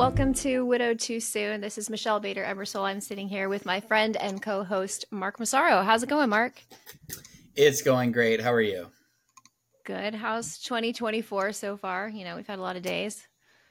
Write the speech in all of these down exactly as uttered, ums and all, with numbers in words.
welcome to Widowed Too Soon. This is Michelle Bader Ebersole. I'm sitting here with my friend and co-host Mark Massaro. How's it going, Mark? It's going great. How are you? Good. How's twenty twenty-four so far? You know, we've had a lot of days.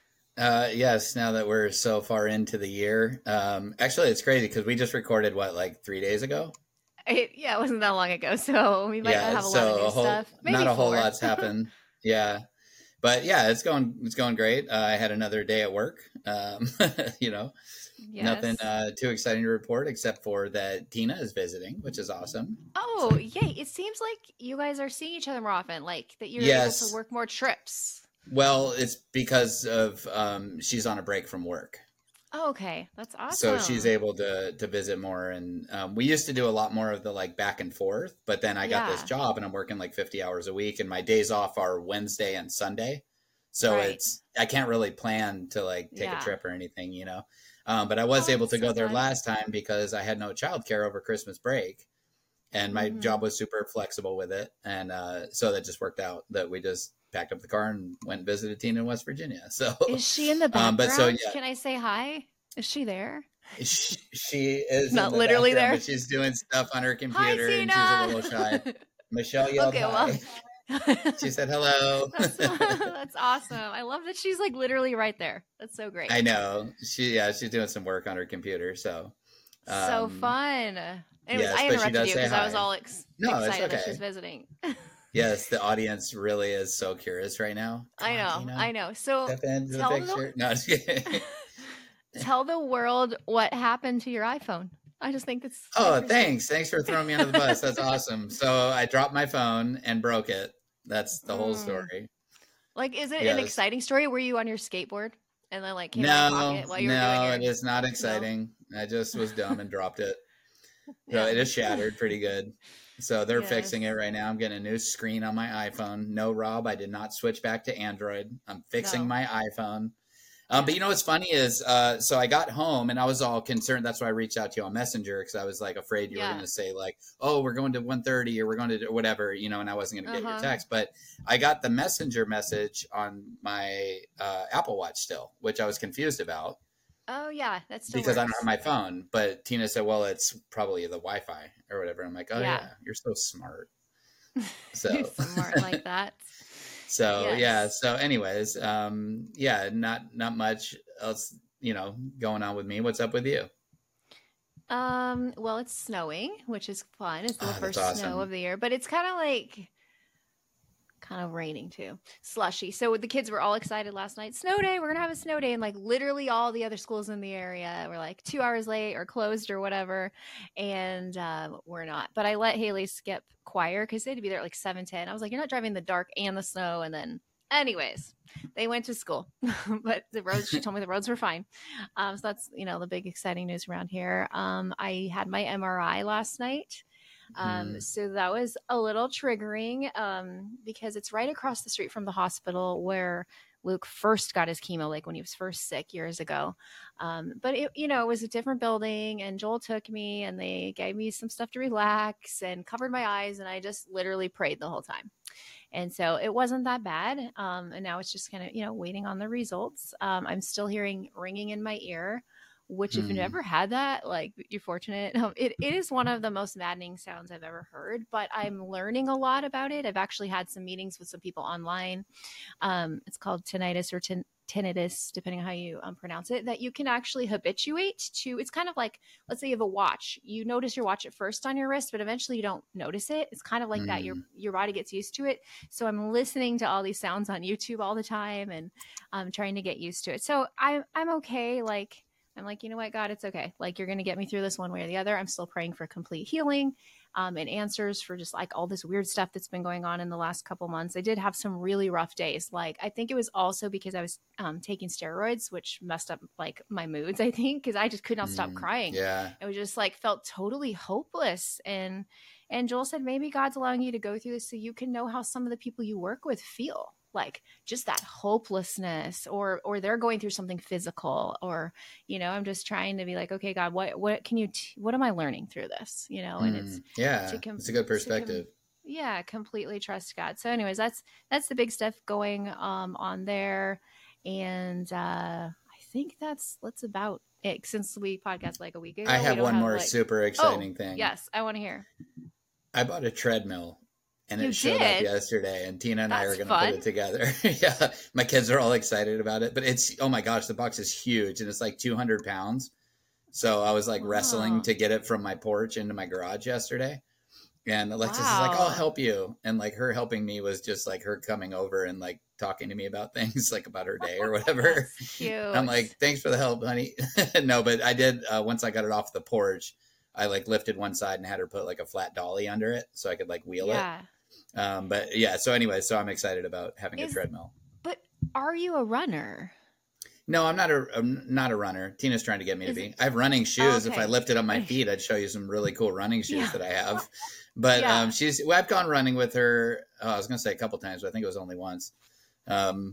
Uh, yes, now that we're so far into the year. Um, actually, it's crazy because we just recorded, what, like three days ago? It, yeah, it wasn't that long ago, so we might not Yeah, have a lot of so new a whole, stuff. Maybe not a whole four. lot's happened. Yeah, but yeah, it's going, it's going great. Uh, I had another day at work. Um, you know, nothing Yes. uh, too exciting to report except for that Tina is visiting, which is awesome. Oh, yay. It seems like you guys are seeing each other more often, like that you're able to Yes. work more trips. Well, it's because of um, she's on a break from work. Oh, okay. That's So she's awesome. able to to visit more, and um, we used to do a lot more of the like back and forth, but then I got this Yeah, job and I'm working like fifty hours a week, and my days off are Wednesday and Sunday, so right. it's I can't really plan to like take a Yeah. trip or anything, you know. Um, but I was Oh, able that's to so go there fun. last time because I had no childcare over Christmas break, and my Mm-hmm. job was super flexible with it, and uh, so that just worked out that we just packed up the car and went and visited Tina in West Virginia. So, Is she in the um, but so background? yeah, Can I say hi? Is she there? she, she is in Not the literally background, there. but she's doing stuff on her Hi, computer and she's a little shy. Tina. Michelle yelled Okay, well, hi. She said hello. that's that's awesome. I love that she's like literally right there. That's so great. I know. She yeah, she's doing some work on her computer. So So um fun. Anyways, yes, I but she interrupted does you say because I was hi. all ex- No, it's excited that she's okay. visiting. Yes, the audience really is so curious right now. Come I on, know, Tina. I know. So Step into the tell the picture. No, just kidding. tell the world what happened to your iPhone. I just think it's Oh, interesting. thanks. Thanks for throwing me under the bus. That's awesome. So I dropped my phone and broke it. That's the whole Mm. story. Like, is it an Yes. exciting story? Were you on your skateboard and then like came out of No, pocket while you were doing no, your it is not no? exciting. I just was dumb and dropped it. So Yeah. it is shattered pretty good. So they're Yes. fixing it right now. I'm getting a new screen on my iPhone. No, Rob, I did not switch back to Android. I'm fixing No. my iPhone. Um, but Yeah. you know what's funny is, uh, so I got home and I was all concerned. That's why I reached out to you on Messenger because I was like afraid you were going Yeah. to say like, "Oh, we're going to one thirty or we're going to do whatever," you know, and I wasn't going to get your Uh-huh. text. But I got the Messenger message on my uh, Apple Watch still, which I was confused about Oh yeah, that still because I don't have works. my phone. But Tina said, "Well, it's probably the Wi-Fi or whatever." I'm like, "Oh Yeah. yeah, you're so smart." You're So, smart like that. so yeah. Yes. So, anyways, um, yeah, not not much else, you know, going on with me. What's up with you? Um, well, it's snowing, which is fun. It's the Oh, that's first snow of awesome. the year, but it's kind of like kind of raining too, slushy. So the kids were all excited last night. Snow day, we're gonna have a snow day, and like literally all the other schools in the area were like two hours late or closed or whatever, and um, we're not. But I let Haley skip choir because they had to be there at like seven ten. I was like, you're not driving the dark and the snow, and then. Anyways, they went to school, but the roads, she told me the roads were fine. Um, so that's, you know, the big exciting news around here. Um, I had my M R I last night. Um, Mm, so that was a little triggering um, because it's right across the street from the hospital where Luke first got his chemo, like when he was first sick years ago. Um, but it, you know, it was a different building, and Joel took me, and they gave me some stuff to relax and covered my eyes, and I just literally prayed the whole time. And so it wasn't that bad. Um, and now it's just kind of, you know, waiting on the results. Um, I'm still hearing ringing in my ear, which if you've mm, never had that, like you're fortunate. Um, it, it is one of the most maddening sounds I've ever heard, but I'm learning a lot about it. I've actually had some meetings with some people online. Um, it's called tinnitus or tin- tinnitus, depending on how you um, pronounce it, that you can actually habituate to. It's kind of like, let's say you have a watch. You notice your watch at first on your wrist, but eventually you don't notice it. It's kind of like that. Your mm. your body gets used to it. So I'm listening to all these sounds on YouTube all the time and um, trying to get used to it. So I'm I'm okay. Like I'm like, you know what, God, it's okay. Like you're going to get me through this one way or the other. I'm still praying for complete healing um, and answers for just like all this weird stuff that's been going on in the last couple months. I did have some really rough days. Like I think it was also because I was um, taking steroids, which messed up like my moods. I think because I just could not stop Mm, crying. yeah. It was just like felt totally hopeless. And and Joel said maybe God's allowing you to go through this so you can know how some of the people you work with feel. Like just that hopelessness, or or they're going through something physical, or you know, I'm just trying to be like, okay, God, what what can you t- what am I learning through this? You know, and it's Mm, to yeah. com- It's a good to com- perspective. yeah, completely trust God. So, anyways, that's that's the big stuff going um on there, and uh, I think that's that's about it. Since we podcast like a week ago, I we have don't one more like... super exciting oh, thing. Yes, I want to hear. I bought a treadmill. And You it showed did? up yesterday, and Tina and That's I are going to fun. put it together. Yeah, my kids are all excited about it. But it's, oh my gosh, the box is huge, and it's like two hundred pounds. So I was like Wow. wrestling to get it from my porch into my garage yesterday. And Alexis Wow. is like, I'll help you. And like her helping me was just like her coming over and like talking to me about things, like about her day or whatever. That's cute. I'm like, thanks for the help, honey. No, but I did, uh, once I got it off the porch, I like lifted one side and had her put like a flat dolly under it so I could like wheel yeah. it. Um, but yeah, so anyway, so I'm excited about having Is, a treadmill. But are you a runner? No, I'm not a I'm not a runner. Tina's trying to get me Is to be. it... I have running shoes. okay. If I lifted up my feet, I'd show you some really cool running shoes Yeah. that I have. But Yeah. um, she's. Well, I've gone running with her. Oh, I was going to say a couple times, but I think it was only once. Um,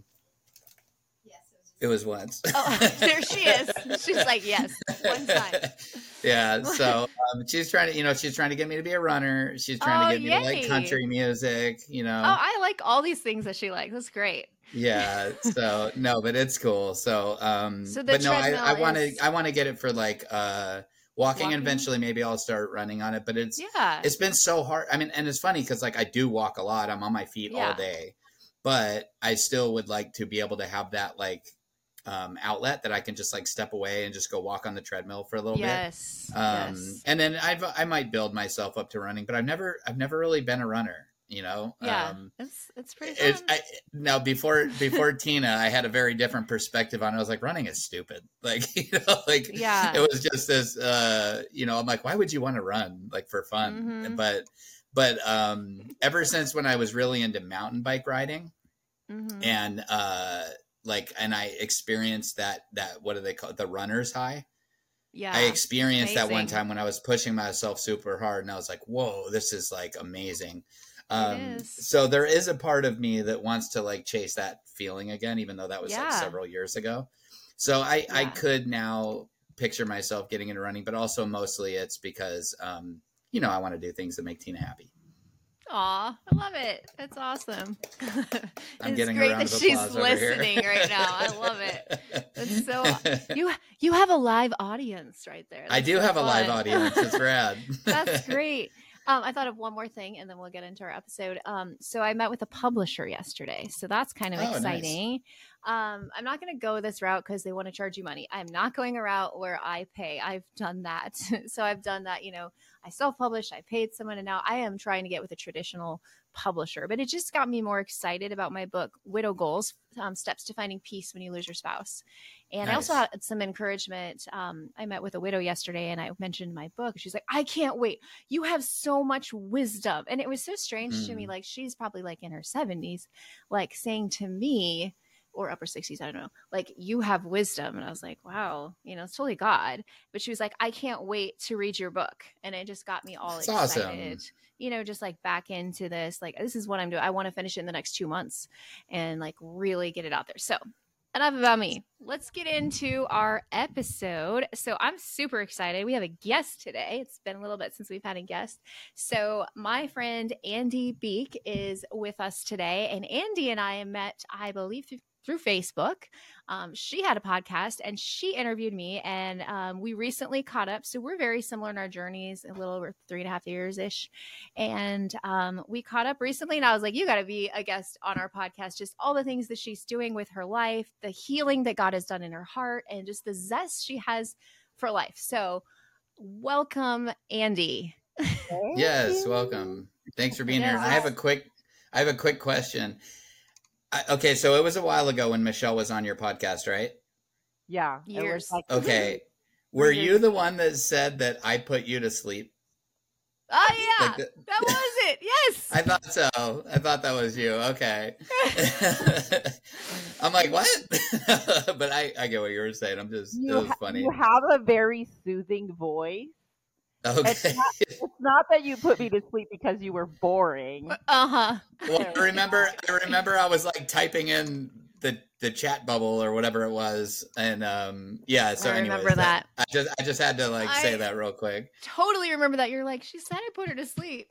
yes, it was, it was once. Oh, there she is. She's like, yes, one time. Yeah. So um, she's trying to, you know, she's trying to get me to be a runner. She's trying Oh, to get me yay. to like country music. You know. Oh, I like all these things that she likes. That's great. Yeah, so no, but it's cool. So um So the but no, I, treadmill I want to is- I want to get it for like uh walking, Walking? and eventually maybe I'll start running on it, but it's Yeah. it's been so hard. I mean, and it's funny cuz like I do walk a lot. I'm on my feet Yeah. all day. But I still would like to be able to have that like um outlet that I can just like step away and just go walk on the treadmill for a little yes. bit. Um yes. and then I've I might build myself up to running, but I've never I've never really been a runner, you know. Yeah. Um it's it's pretty fun. It, I, now before before Tina, I had a very different perspective on it. I was like, running is stupid. Like, you know, like Yeah. it was just this, uh, you know, I'm like, why would you want to run like for fun? Mhm. But but um, ever since when I was really into mountain bike riding, Mhm. and uh, like, and I experienced that that what do they call it? The runner's high. Yeah. I experienced that one amazing. time when I was pushing myself super hard, and I was like, whoa, this is like amazing. Um, is. so there is a part of me that wants to like chase that feeling again, even though that was like Yeah. several years ago. So I, I Yeah. could now picture myself getting into running, but also mostly it's because, um, you know, I want to do things that make Tina happy. Aw, I love it. That's awesome. I'm it's getting a great round that of she's applause over here. listening right now. I love it. That's so you you have a live audience right there. I That's do so have a live fun. audience. It's rad. That's great. Um, I thought of one more thing, and then we'll get into our episode. Um, so I met with a publisher yesterday, so that's kind of Oh, nice. exciting. Um, I'm not going to go this route because they want to charge you money. I'm not going a route where I pay. I've done that. So I've done that. You know, I self-published, I paid someone, and now I am trying to get with a traditional publisher. But it just got me more excited about my book, Widow Goals, um, Steps to Finding Peace When You Lose Your Spouse. And I also Nice. had some encouragement. Um, I met with a widow yesterday, and I mentioned my book. She's like, I can't wait. You have so much wisdom. And it was so strange to me. Mm. Like, she's probably like in her seventies, like saying to me, or upper sixties, I don't know, like, you have wisdom. And I was like, wow, you know, it's totally God. But she was like, I can't wait to read your book. And it just got me all That's excited, awesome. you know, just like back into this, like, this is what I'm doing. I want to finish it in the next two months and like really get it out there. So enough about me. Let's get into our episode. So I'm super excited. We have a guest today. It's been a little bit since we've had a guest. So my friend Andy Beek is with us today. And Andy and I met, I believe, through through Facebook. Um, she had a podcast and she interviewed me, and um, we recently caught up. So we're very similar in our journeys, a little over three and a half years ish. And um, we caught up recently, and I was like, you got to be a guest on our podcast. Just all the things that she's doing with her life, the healing that God has done in her heart, and just the zest she has for life. So welcome, Andy. Yes, welcome. Thanks for being Yes. here. I have a quick, I have a quick question. I, okay, so it was a while ago when Michelle was on your podcast, right? Yeah. It Years. was like, Okay, were you the one that said that I put you to sleep? Oh, yeah. Like the- That was it. Yes. I thought so. I thought that was you. Okay. I'm like, what? But I, I get what you were saying. I'm just, you, it was ha- funny. you have a very soothing voice. Okay. It's not, it's not that you put me to sleep because you were boring. Uh-huh. Well, I remember, I remember I was like typing in the the chat bubble or whatever it was, and um, yeah. So, I anyways, remember that. I just I just had to like I- say that real quick. Totally remember that. You're like, she said I put her to sleep.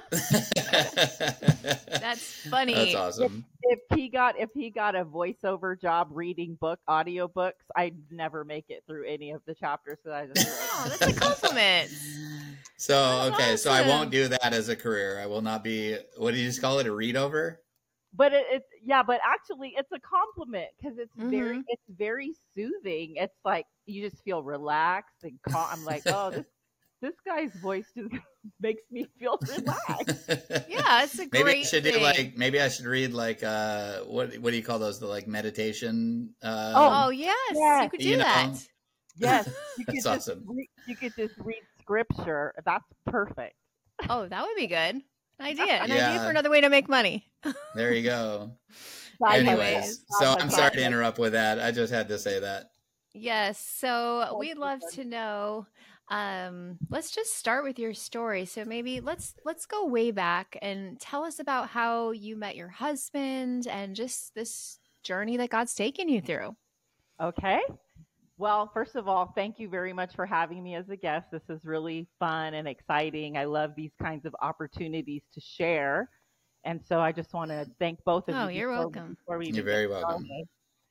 That's funny. That's awesome. If he got if he got a voiceover job reading book audiobooks, I'd never make it through any of the chapters that I just read. Oh, that's a compliment. So That's okay, so I awesome. won't do that as a career. I will not be. What do you just call it? A read over? But it, it's yeah, but actually it's a compliment because it's very Mhm. it's very soothing. It's like you just feel relaxed and calm. I'm like, oh, this this guy's voice just makes me feel relaxed. Yeah, it's a Maybe great I should thing. do like maybe I should read like uh what what do you call those, the like meditation uh Oh yes, Yes. you could do You know, that. Yes, you could That's just awesome. read, you could just read scripture. That's perfect. Oh, that would be good. An idea. An idea Yeah. for another way to make money. There you go. Side Anyways, hustle. so Side I'm hustle. sorry to interrupt with that. I just had to say that. Yes. So That's we'd love good. to know. Um, let's just start with your story. So maybe let's let's go way back and tell us about how you met your husband and just this journey that God's taken you through. Okay. Well, first of all, thank you very much for having me as a guest. This is really fun and exciting. I love these kinds of opportunities to share. And so I just want to thank both of Oh, you. you're before- welcome. Before we You're even very get welcome. started.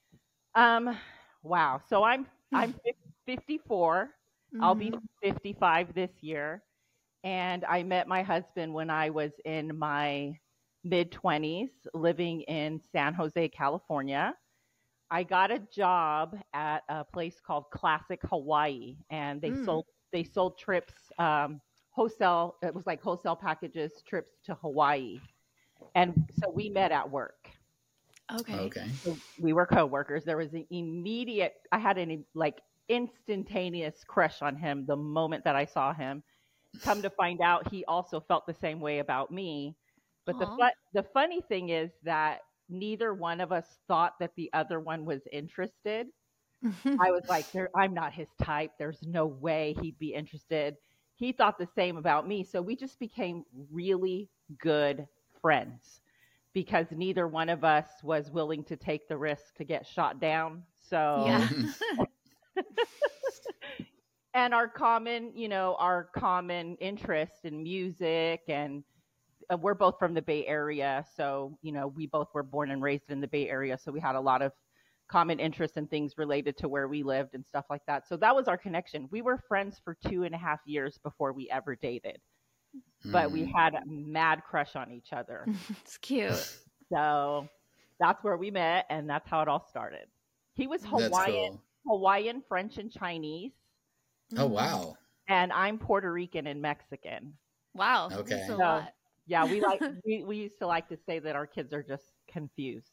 Um, wow. So I'm I'm fif- fifty-four. I'll be Mhm. fifty-five this year. And I met my husband when I was in my mid twenties, living in San Jose, California. I got a job at a place called Classic Hawaii, and they Mm. sold they sold trips, um, wholesale. It was like wholesale packages, trips to Hawaii, and so we met at work. Okay. Okay. So we were coworkers. There was an immediate. I had an like instantaneous crush on him the moment that I saw him. Come to find out, he also felt the same way about me. But the Aw. fu- the funny thing is that neither one of us thought that the other one was interested. I was like, there, I'm not his type. There's no way he'd be interested. He thought the same about me. So we just became really good friends because neither one of us was willing to take the risk to get shot down. So, Yeah. and our common, you know, our common interest in music, and uh, we're both from the Bay Area. So, you know, we both were born and raised in the Bay Area. So we had a lot of common interests and things related to where we lived and stuff like that. So that was our connection. We were friends for two and a half years before we ever dated, but we Mm. had a mad crush on each other. It's cute. So that's where we met, and that's how it all started. He was That's Hawaiian, cool. Hawaiian, French, and Chinese, Oh Mhm. wow. and I'm Puerto Rican and Mexican. Wow. Okay. That's a So- lot. Yeah, we like we, we used to like to say that our kids are just confused.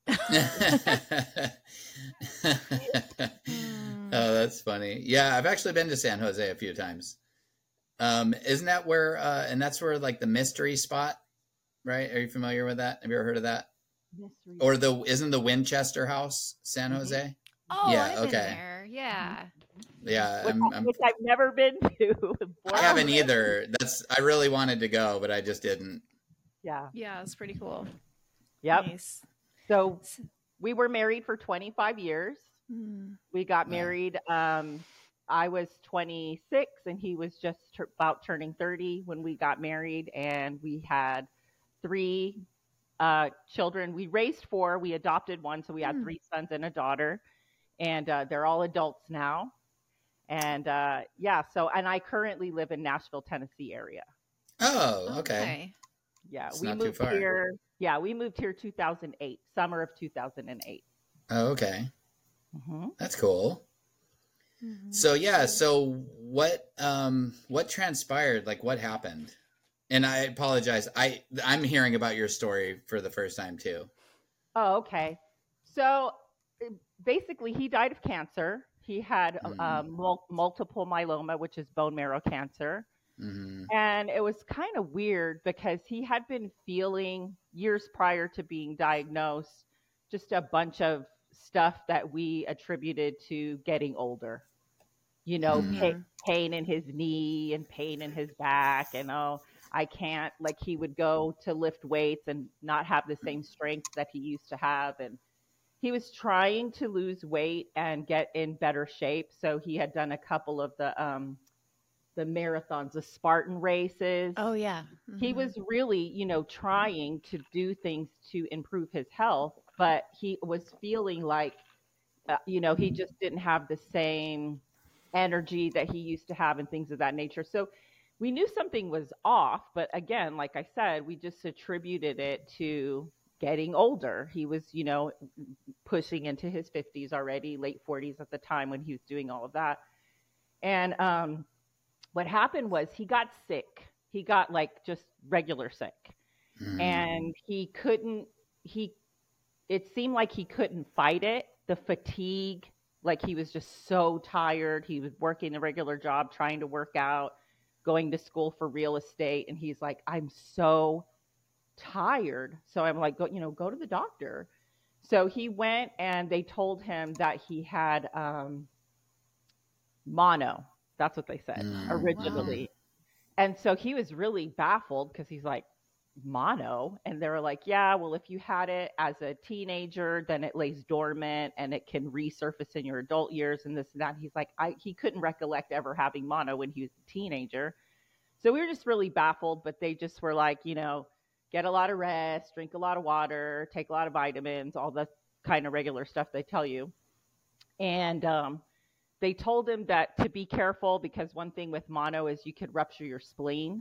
Mm. Oh, that's funny. Yeah, I've actually been to San Jose a few times. Um, isn't that where? Uh, and that's where like the mystery spot, right? Are you familiar with that? Have you ever heard of that? Mystery. Or the isn't the Winchester House San Mhm. Jose? Oh, Yeah, I've been okay. there. Yeah. Yeah, which, I'm, I, I'm, which I've never been to. I haven't either. That's I really wanted to go, but I just didn't. Yeah. Yeah, it's pretty cool. Yep. Nice. So we were married for twenty-five years. Mm. We got Wow. married. Um, I was twenty-six and he was just tur about turning thirty when we got married, and we had three uh, children. We raised four. We adopted one, so we had Hmm. three sons and a daughter, and uh, they're all adults now. And uh, yeah, so and I currently live in Nashville, Tennessee area. Oh, okay. Yeah, It's we not too moved far. here. Yeah, we moved here two thousand eight, summer of two thousand eight. Oh, okay. Mm-hmm. That's cool. Mhm. So yeah, so what um what transpired? Like what happened? And I apologize. I I'm hearing about your story for the first time too. Oh, okay. So uh, basically, he died of cancer. He had Mhm. um, mul- multiple myeloma, which is bone marrow cancer. Hmm. And it was kind of weird because he had been feeling years prior to being diagnosed just a bunch of stuff that we attributed to getting older. You know, Mhm. pa- pain in his knee and pain in his back, and oh, I can't. Like he would go to lift weights and not have the same strength that he used to have, and he was trying to lose weight and get in better shape. So he had done a couple of the um, the marathons, the Spartan races. Oh yeah. Mm-hmm. He was really, you know, trying to do things to improve his health, but he was feeling like, uh, you know, he just didn't have the same energy that he used to have and things of that nature. So we knew something was off, but again, like I said, we just attributed it to getting older. He was, you know, pushing into his fifties already, late forties at the time when he was doing all of that. And um, what happened was he got sick. He got like just regular sick. Mm. And he couldn't, he, it seemed like he couldn't fight it. The fatigue, like he was just so tired. He was working a regular job, trying to work out, going to school for real estate. And he's like, I'm so tired. So I'm like, go, you know, go to the doctor. So he went and they told him that he had um, mono. That's what they said mm, originally. Wow. And so he was really baffled because he's like, mono? And they were like, yeah, well, if you had it as a teenager, then it lays dormant and it can resurface in your adult years and this and that. And he's like, I, he couldn't recollect ever having mono when he was a teenager. So we were just really baffled, but they just were like, you know, get a lot of rest, drink a lot of water, take a lot of vitamins, all the kind of regular stuff they tell you. And um, they told him that to be careful because one thing with mono is you could rupture your spleen.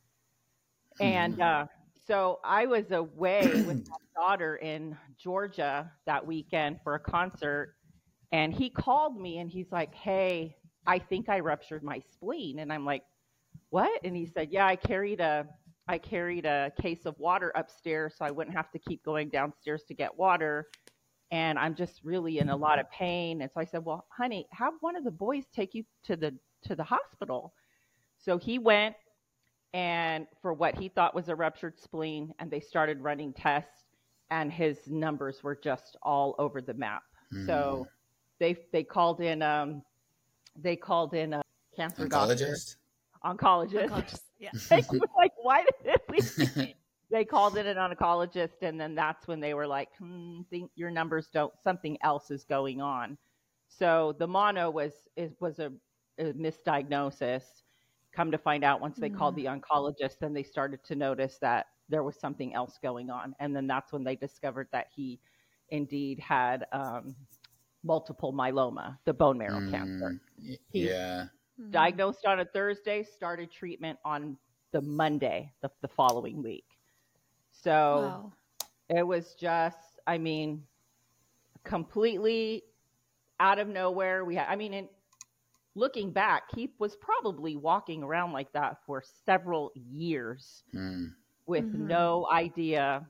And uh, so I was away with my daughter in Georgia that weekend for a concert. And he called me and he's like, hey, I think I ruptured my spleen. And I'm like, what? And he said, yeah, I carried a I carried a case of water upstairs so I wouldn't have to keep going downstairs to get water. And I'm just really in a lot of pain. And so I said, well, honey, have one of the boys take you to the to the hospital. So he went and for what he thought was a ruptured spleen, and they started running tests, and his numbers were just all over the map. Mm. So they they called in um, they called in a cancer oncologist. Doctor, oncologist. oncologist. Yeah. They were like, why did they? They called in an oncologist, and then that's when they were like, hmm, think your numbers don't. Something else is going on. So the mono was is, was a, a misdiagnosis. Come to find out, once they mm. called the oncologist, then they started to notice that there was something else going on. And then that's when they discovered that he indeed had um, multiple myeloma, the bone marrow mm. cancer. He yeah. diagnosed on a Thursday, started treatment on the Monday, the, the following week. So wow. It was just, I mean, completely out of nowhere. We had, I mean, in, looking back, he was probably walking around like that for several years mm. with mm-hmm. no idea.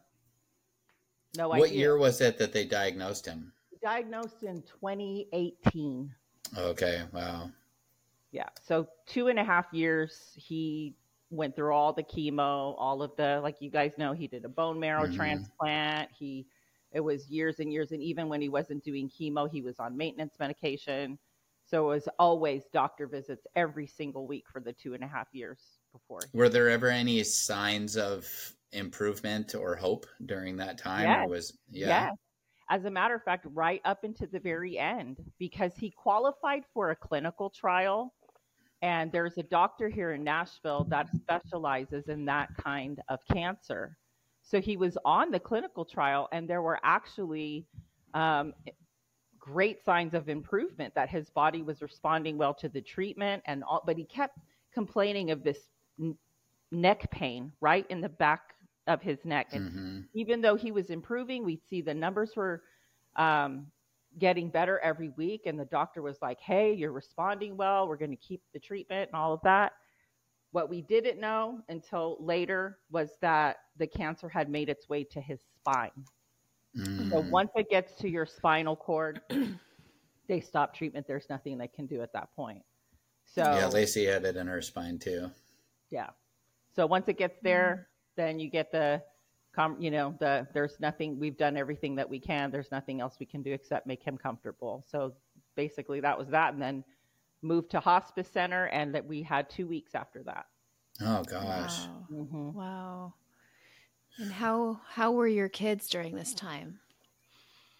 No what idea. What year was it that they diagnosed him? Diagnosed in twenty eighteen. Okay, wow. Yeah, so two and a half years he went through all the chemo, all of the, like you guys know, he did a bone marrow mm-hmm. transplant. He, it was years and years. And even when he wasn't doing chemo, he was on maintenance medication. So it was always doctor visits every single week for the two and a half years before. Were there ever any signs of improvement or hope during that time? Yes. Or was, yeah. Yes. As a matter of fact, right up into the very end, because he qualified for a clinical trial. And there's a doctor here in Nashville that specializes in that kind of cancer. So he was on the clinical trial, and there were actually um, great signs of improvement, that his body was responding well to the treatment, and all, but he kept complaining of this n- neck pain right in the back of his neck. And mm-hmm. even though he was improving, we'd see the numbers were um, getting better every week. And the doctor was like, hey, you're responding well. We're going to keep the treatment and all of that. What we didn't know until later was that the cancer had made its way to his spine. Mm. So once it gets to your spinal cord, they stop treatment. There's nothing they can do at that point. So yeah, Lacey had it in her spine too. Yeah. So once it gets there, then you get the, you know, the, there's nothing, we've done everything that we can. There's nothing else we can do except make him comfortable. So basically that was that. And then moved to hospice center, and that we had two weeks after that. Oh gosh. Wow. Mm-hmm. Wow. And how, how were your kids during this time?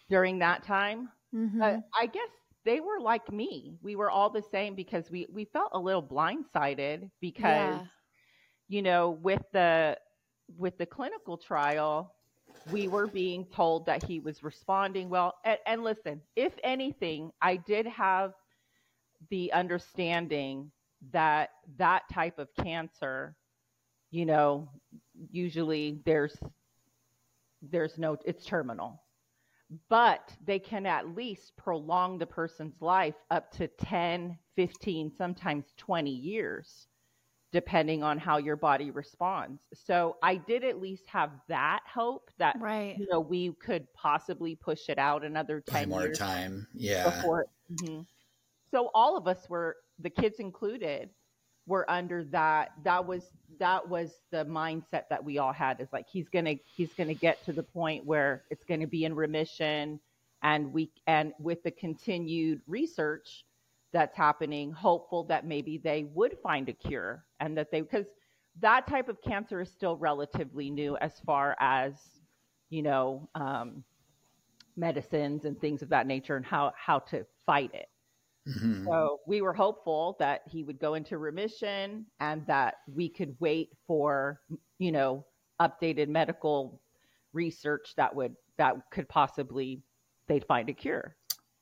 during that time. Mm-hmm. Uh, I guess they were like me. We were all the same because we, we felt a little blindsided because, Yeah. you know, with the, with the clinical trial, we were being told that he was responding well. And, and listen, if anything, I did have the understanding that that type of cancer, you know, usually there's, there's no, it's terminal. But they can at least prolong the person's life up to ten, fifteen, sometimes twenty years, depending on how your body responds. So I did at least have that hope that, Right. you know, we could possibly push it out another Buy ten more years time. Yeah. before. Mhm. So all of us were, the kids included, were under that. That was, that was the mindset that we all had, is like, he's going to, he's going to get to the point where it's going to be in remission. And we, and with the continued research that's happening, hopeful that maybe they would find a cure, and that they, because that type of cancer is still relatively new as far as, you know, um, medicines and things of that nature, and how, how to fight it. Mm-hmm. So we were hopeful that he would go into remission, and that we could wait for, you know, updated medical research that would, that could possibly, they'd find a cure.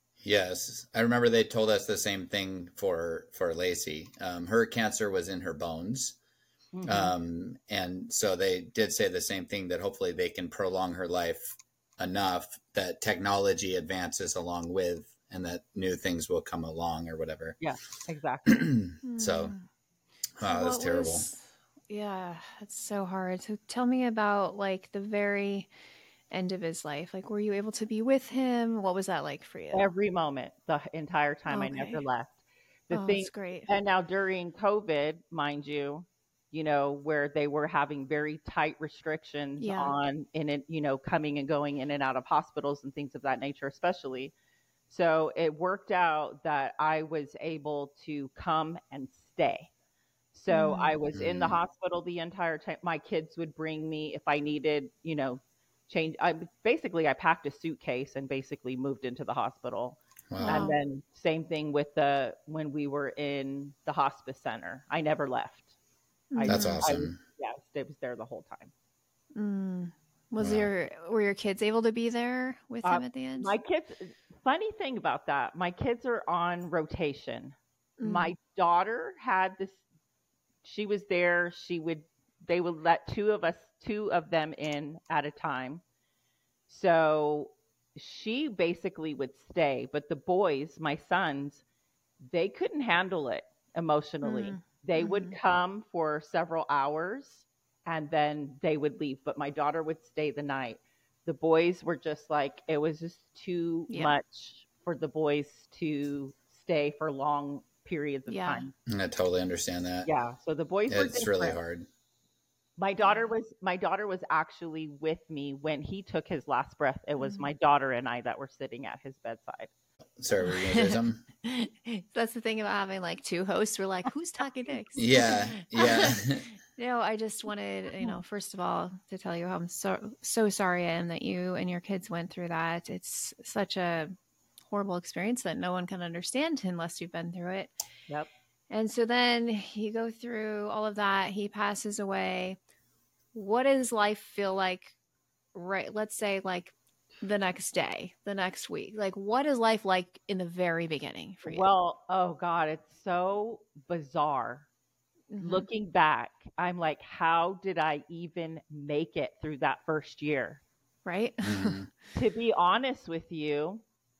Yes. I remember they told us the same thing for, for Lacey. Um, her cancer was in her bones. Mm-hmm. Um, and so they did say the same thing, that hopefully they can prolong her life enough that technology advances along with, and that new things will come along or whatever. Yeah, exactly. So, Mm. wow, So that's what terrible. was- yeah, it's so hard. So tell me about like the very end of his life. Like, were you able to be with him? What was that like for you? Every moment, the entire time, I never Okay. left. The Oh, thing, that's great. and now during COVID, mind you, you know, where they were having very tight restrictions Yeah. on, in it, you know, coming and going in and out of hospitals and things of that nature, especially. So it worked out that I was able to come and stay. So Mm. I was in the Mm. hospital the entire time. My kids would bring me if I needed, you know, change. I basically, I packed a suitcase and basically moved into the hospital. Wow. Wow. And then same thing with the, when we were in the hospice center, I never left. I, That's Mm. I was, awesome. yeah, I was there the whole time. Mm. Was Wow. your were your kids able to be there with Uh, him at the end? My kids, funny thing about that, my kids are on rotation. Mm. My daughter had this, she was there. She would, they would let two of us, two of them in at a time. So she basically would stay, but the boys, my sons, they couldn't handle it emotionally. Mm. They would Mhm. come for several hours and then they would leave, but my daughter would stay the night. The boys were just like, it was just too Yeah. much for the boys to stay for long periods of Yeah. time. I totally understand that. Yeah. So the boys were It's different. really hard. My daughter was my daughter was actually with me when he took his last breath. It was Mhm. my daughter and I that were sitting at his bedside. Sorry, were you going to say something? That's the thing about having like two hosts. We're like, who's talking next? Yeah. Yeah. No, I just wanted, you know, first of all, to tell you how I'm so so sorry I am that you and your kids went through that. It's such a horrible experience that no one can understand unless you've been through it. Yep. And so then you go through all of that. He passes away. What does life feel like? Right. Let's say like the next day, the next week. Like, what is life like in the very beginning for you? Well, oh God, it's so bizarre. Mhm. Looking back, I'm like, how did I even make it through that first year? Right. Mhm. To be honest with you,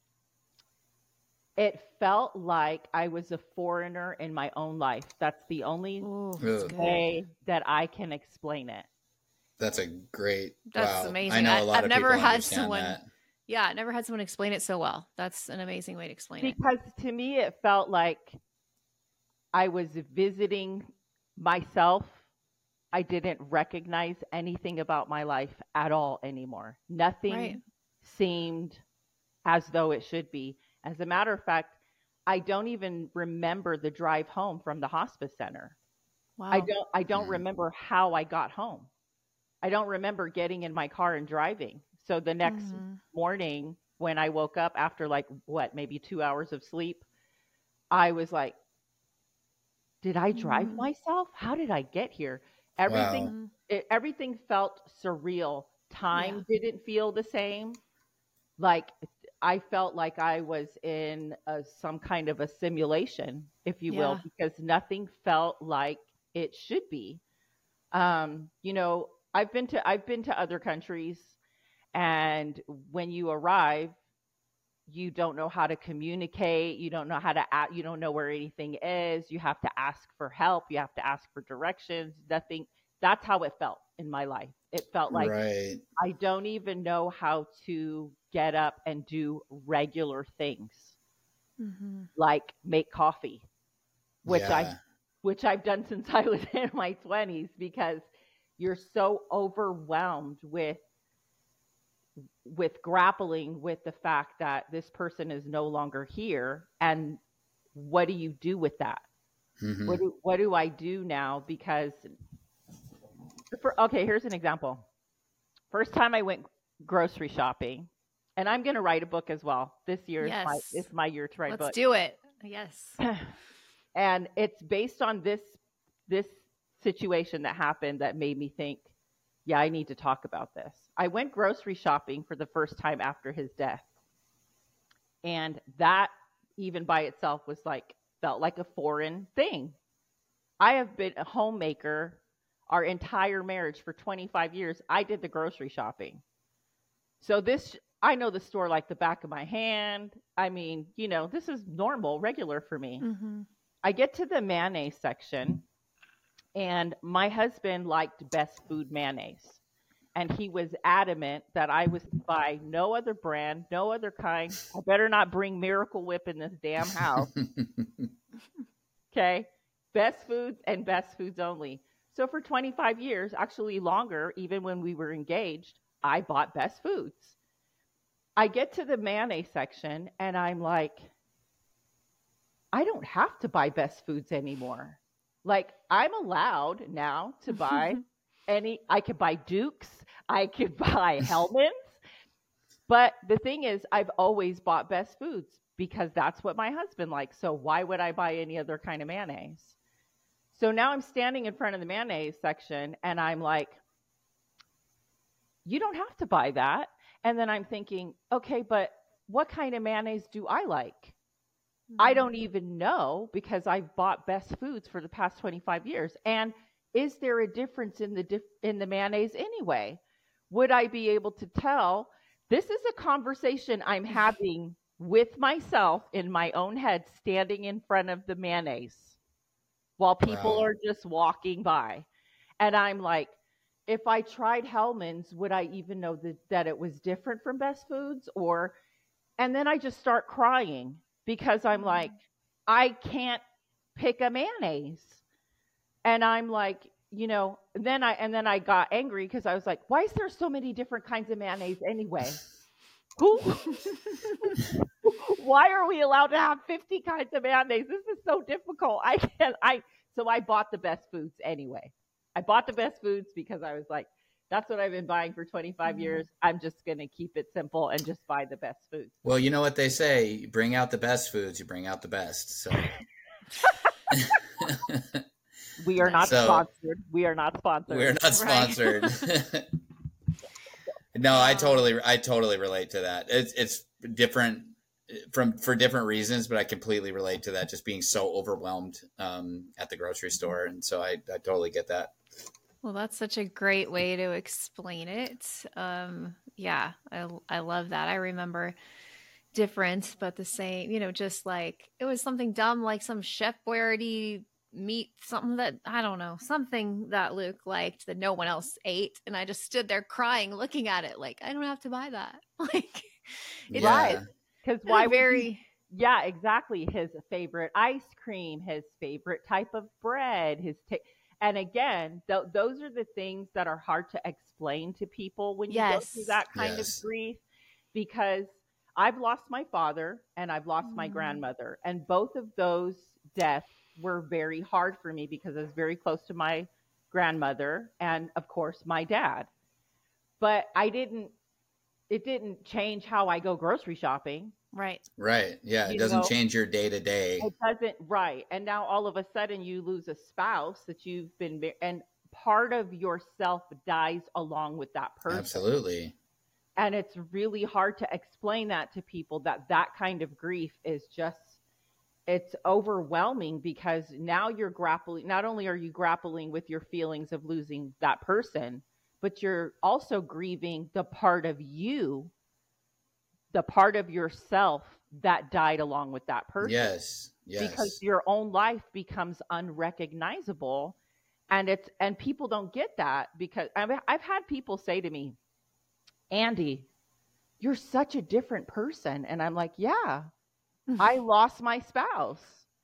it felt like I was a foreigner in my own life. That's the only Ooh, Ugh. that's good. way that I can explain it. That's a great. That's wow. amazing. I know I- a lot I've of never people had understand someone- that. Yeah, I never had someone explain it so well. That's an amazing way to explain it. Because to me, it felt like I was visiting myself. I didn't recognize anything about my life at all anymore. Nothing Right. seemed as though it should be. As a matter of fact, I don't even remember the drive home from the hospice center. Wow. I don't I don't Mm. remember how I got home. I don't remember getting in my car and driving. So the next Mhm. morning when I woke up after like what, maybe two hours of sleep, I was like, did I drive Mm. myself? How did I get here? Everything, Wow. Mhm. it, everything felt surreal. Time didn't feel the same. Like I felt like I was in a, some kind of a simulation, if you will, Yeah. because nothing felt like it should be. Um, you know, I've been to I've been to other countries, and when you arrive, you don't know how to communicate, you don't know how to act, you don't know where anything is, you have to ask for help, you have to ask for directions, nothing. That's how it felt in my life. It felt like Right. I don't even know how to get up and do regular things Mhm. like make coffee, which I Yeah. which I've done since I was in my twenties, because you're so overwhelmed with with grappling with the fact that this person is no longer here, and what do you do with that? Hmm. What do what do I do now? Because for okay, here's an example. First time I went grocery shopping, and I'm going to write a book as well. This year is my Yes. it's my year to write a Let's book. do it. Yes. And it's based on this this situation that happened that made me think, yeah, I need to talk about this. I went grocery shopping for the first time after his death. And that even by itself was like felt like a foreign thing. I have been a homemaker our entire marriage for twenty-five years. I did the grocery shopping. So this I know the store like the back of my hand. I mean, you know, this is normal, regular for me. Mhm. I get to the mayonnaise section, and my husband liked Best Food mayonnaise. And he was adamant that I was to buy no other brand, no other kind. I better not bring Miracle Whip in this damn house. Okay. Best Foods and Best Foods only. So for twenty-five years, actually longer, even when we were engaged, I bought Best Foods. I get to the mayonnaise section and I'm like, I don't have to buy Best Foods anymore. Like, I'm allowed now to buy any, I could buy Dukes, I could buy Hellmann's. But the thing is, I've always bought Best Foods because that's what my husband likes. So why would I buy any other kind of mayonnaise? So now I'm standing in front of the mayonnaise section and I'm like, you don't have to buy that. And then I'm thinking, okay, but what kind of mayonnaise do I like? I don't even know because I've bought Best Foods for the past twenty-five years. And is there a difference in the dif- in the mayonnaise anyway? Would I be able to tell? This is a conversation I'm having with myself in my own head, standing in front of the mayonnaise while people Wow. are just walking by. And I'm like, if I tried Hellmann's, would I even know that, that it was different from Best Foods? Or, and then I just start crying because I'm like, I can't pick a mayonnaise. And I'm like, you know, then I, and then I got angry because I was like, why is there so many different kinds of mayonnaise anyway? Who, why are we allowed to have fifty kinds of mayonnaise? This is so difficult. I can't, I, so I bought the Best Foods anyway. I bought the Best Foods because I was like, that's what I've been buying for twenty-five years. I'm just going to keep it simple and just buy the Best Foods. Well, you know what they say, you bring out the best foods, you bring out the best. So We are not So- sponsored. We are not sponsored. we're not Right. sponsored. No, I totally, I totally relate to that. It's it's different from for different reasons, but I completely relate to that. Just being so overwhelmed um, at the grocery store, and so I, I totally get that. Well, that's such a great way to explain it. Um, yeah, I, I love that. I remember different, but the same, you know, just like it was something dumb, like some Chef Boyardee meat, something that, I don't know, something that Luke liked that no one else ate. And I just stood there crying, looking at it like, I don't have to buy that. Like, it's Right. Because why would you- very, yeah, exactly. His favorite ice cream, his favorite type of bread, his ta- and again, th- those are the things that are hard to explain to people when you go Yes. through that kind Yes. of grief, because I've lost my father and I've lost my Mm. grandmother, and both of those deaths were very hard for me because I was very close to my grandmother and, of course, my dad. But I didn't it didn't change how I go grocery shopping. Right. Right. Yeah. It You doesn't know, change your day to day. it doesn't, right. And now all of a sudden you lose a spouse that you've been, mar- and part of yourself dies along with that person. Absolutely. And it's really hard to explain that to people, that that kind of grief is just, it's overwhelming, because now you're grappling, not only are you grappling with your feelings of losing that person, but you're also grieving the part of you, the part of yourself that died along with that person. Yes. Yes. Because your own life becomes unrecognizable. And it's, and people don't get that, because I've, I've had people say to me, Andy, you're such a different person. And I'm like, yeah, I lost my spouse.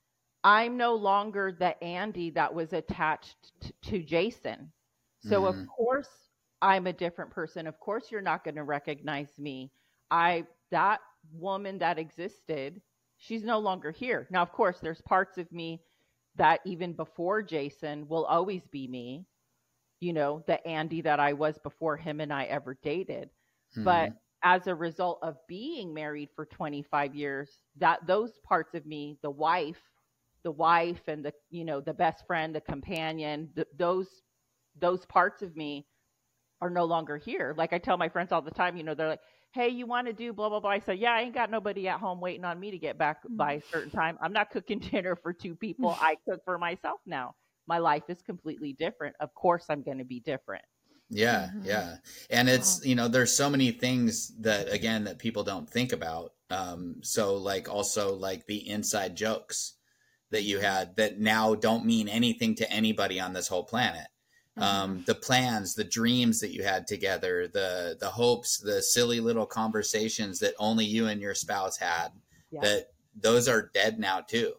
I'm no longer the Andy that was attached t- to Jason. So Mhm. of course I'm a different person. Of course you're not going to recognize me. I, that woman that existed, she's no longer here. Now, of course, there's parts of me that even before Jason will always be me, you know, the Andy that I was before him and I ever dated. Mhm. But as a result of being married for twenty-five years, that those parts of me, the wife, the wife and the, you know, the best friend, the companion, th- those, those parts of me are no longer here. Like I tell my friends all the time, you know, they're like, hey, you want to do blah, blah, blah. I say, yeah, I ain't got nobody at home waiting on me to get back by a certain time. I'm not cooking dinner for two people. I cook for myself now. My life is completely different. Of course, I'm going to be different. Yeah, Mhm. yeah. And it's, Wow. you know, there's so many things that, again, that people don't think about. Um, so like also like the inside jokes that you had that now don't mean anything to anybody on this whole planet. Um, the plans, the dreams that you had together, the, the hopes, the silly little conversations that only you and your spouse had, Yeah. that those are dead now too.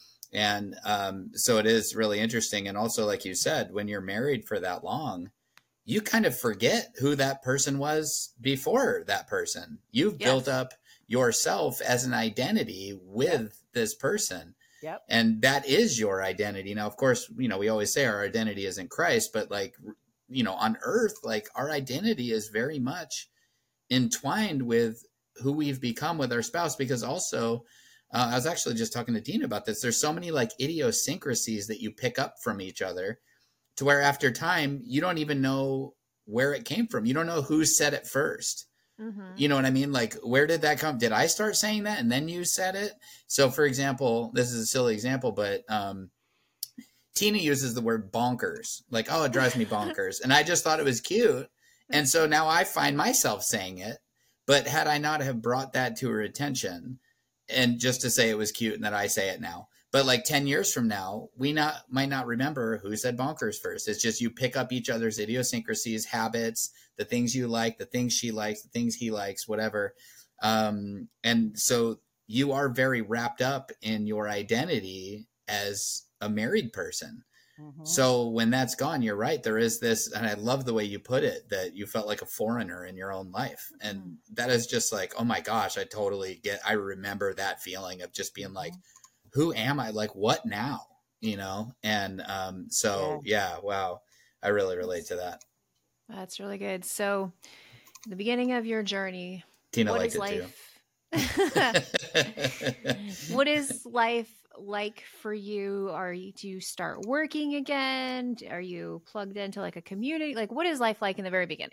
And, um, so it is really interesting. And also, like you said, when you're married for that long, you kind of forget who that person was before that person. You've Yes. built up yourself as an identity with Yep. this person. Yep. And that is your identity. Now, of course, you know, we always say our identity is in Christ, but like, you know, on earth, like our identity is very much entwined with who we've become with our spouse. Because also, uh, I was actually just talking to Dean about this. There's so many like idiosyncrasies that you pick up from each other, to where after time, you don't even know where it came from. You don't know who said it first. Mhm. You know what I mean? Like, where did that come? Did I start saying that and then you said it? So, for example, this is a silly example, but um, Tina uses the word bonkers. Like, oh, it drives me bonkers. And I just thought it was cute. And so now I find myself saying it. But had I not have brought that to her attention, and just to say it was cute and that I say it now, but like ten years from now, we not might not remember who said bonkers first. It's just you pick up each other's idiosyncrasies, habits, the things you like, the things she likes, the things he likes, whatever. Um, and so you are very wrapped up in your identity as a married person. Mhm. So when that's gone, you're right. There is this, and I love the way you put it, that you felt like a foreigner in your own life. And that is just like, oh my gosh, I totally get, I remember that feeling of just being like, who am I? Like, what now? You know? And um, so, yeah, wow. I really relate to that. That's really good. So, the beginning of your journey, Tina what liked is it too. life? What is life like for you? Are you, do you start working again? Are you plugged into like a community? Like, what is life like in the very beginning?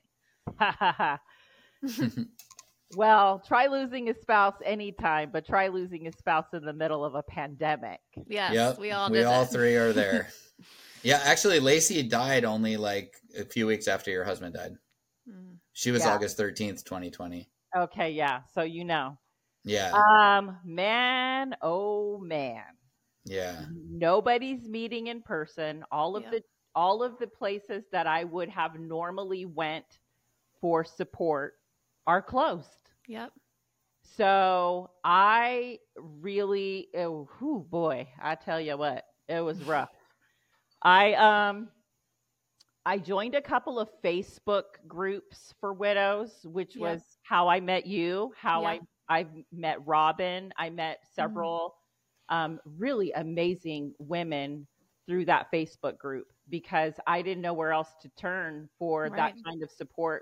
Well, try losing a spouse anytime, but try losing a spouse in the middle of a pandemic. Yes, Yep, we all we did all that. three are there. Yeah, actually, Lacey died only like a few weeks after your husband died. Mm. She was Yeah. August thirteenth, twenty twenty. Okay, yeah. So you know. Yeah, Um, man, oh man. yeah, Nobody's meeting in person. All of Yeah. the all of the places that I would have normally went for support are closed. Yep. So I really, oh, whew, boy, I tell you what, it was rough. I um, I joined a couple of Facebook groups for widows, which Yep. was how I met you, how Yep. I I met Robin. I met several um, really amazing women through that Facebook group, because I didn't know where else to turn for Right. that kind of support.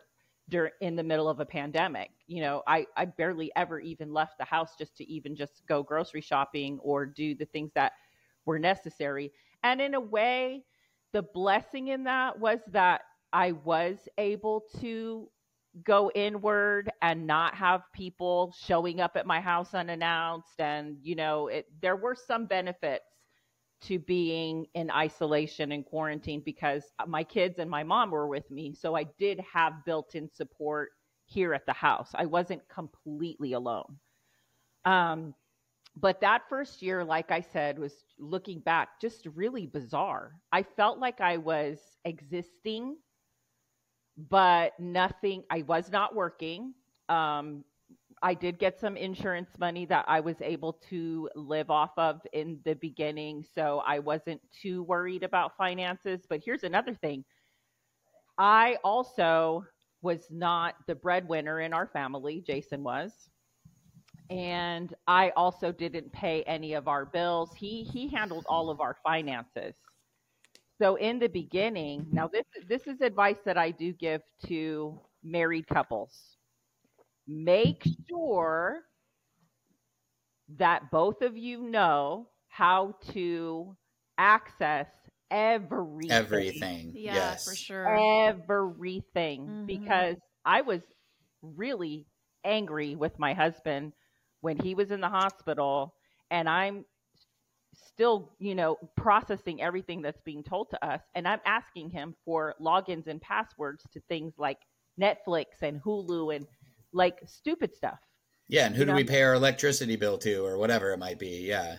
during in the middle of a pandemic. You know, I, I barely ever even left the house just to even just go grocery shopping or do the things that were necessary. And in a way, the blessing in that was that I was able to go inward and not have people showing up at my house unannounced. And, you know, it, there were some benefits to being in isolation and quarantine because my kids and my mom were with me. So I did have built-in support here at the house. I wasn't completely alone. Um, but that first year, like I said, was, looking back, just really bizarre. I felt like I was existing, but nothing, I was not working. Um, I did get some insurance money that I was able to live off of in the beginning, so I wasn't too worried about finances. But here's another thing. I also was not the breadwinner in our family. Jason was. And I also didn't pay any of our bills. He he handled all of our finances. So in the beginning, now this this is advice that I do give to married couples. Make sure that both of you know how to access everything. Everything. Yeah, yes. for sure. Everything. Mhm. Because I was really angry with my husband when he was in the hospital, and I'm still, you know, processing everything that's being told to us. And I'm asking him for logins and passwords to things like Netflix and Hulu and like stupid stuff. Yeah. And who You do know? we pay our electricity bill to or whatever it might be? Yeah.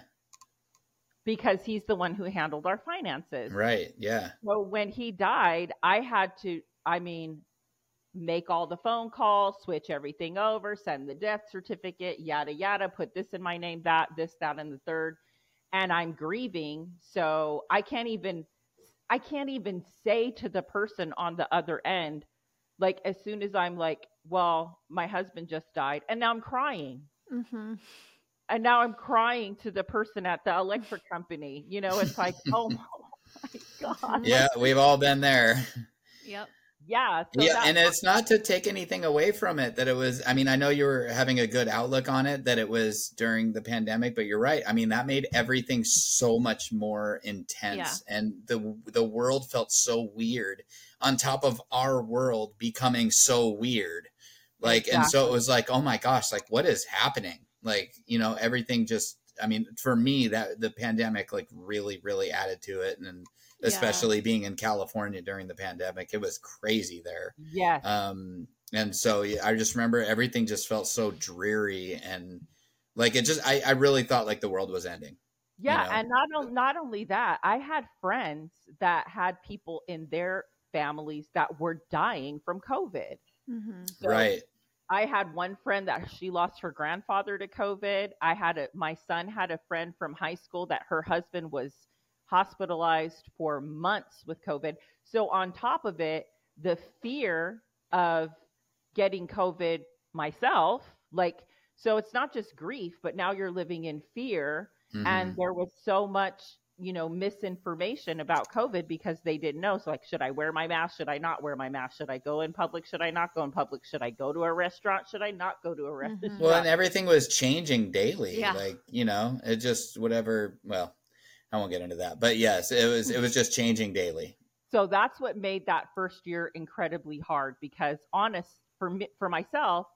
Because he's the one who handled our finances. Right. Yeah. So when he died, I had to, I mean, make all the phone calls, switch everything over, send the death certificate, yada, yada, put this in my name, that, this, that, and the third. And I'm grieving. So I can't even, I can't even say to the person on the other end, like, as soon as I'm like, well, my husband just died, and now I'm crying. Mm-hmm. And now I'm crying to the person at the electric company. You know, it's like, oh my God. Yeah. We've all been there. Yep. Yeah. So Yeah, that, and it's not to take anything away from it that it was, I mean, I know you were having a good outlook on it, that it was during the pandemic, but you're right. I mean, that made everything so much more intense, Yeah. and the the world felt so weird on top of our world becoming so weird. Like, and so it was like, oh my gosh, like what is happening? Like, you know, everything just, I mean, for me, that the pandemic like really, really added to it. And especially yeah. being in California during the pandemic, it was crazy there. Yes. Um, and so yeah, I just remember everything just felt so dreary, and like it just, I, I really thought like the world was ending. Yeah. You know? And not, not only that, I had friends that had people in their families that were dying from COVID. Mm-hmm. So right. I had one friend that she lost her grandfather to COVID. I had a, my son had a friend from high school that her husband was hospitalized for months with COVID. So on top of it, the fear of getting COVID myself, like, so it's not just grief, but now you're living in fear. Mm-hmm. And there was so much, you know, misinformation about COVID because they didn't know. So like, should I wear my mask? Should I not wear my mask? Should I go in public? Should I not go in public? Should I go to a restaurant? Should I not go to a restaurant? Mm-hmm. Well, and everything was changing daily. Yeah. Like, you know, it just, whatever, well, I won't get into that, but yes, it was, it was just changing daily. So that's what made that first year incredibly hard, because honest for me, for myself,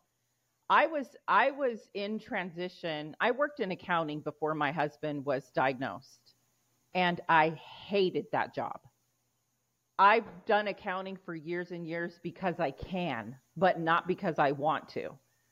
I was, I was in transition. I worked in accounting before my husband was diagnosed, and I hated that job. I've done accounting for years and years because I can, but not because I want to.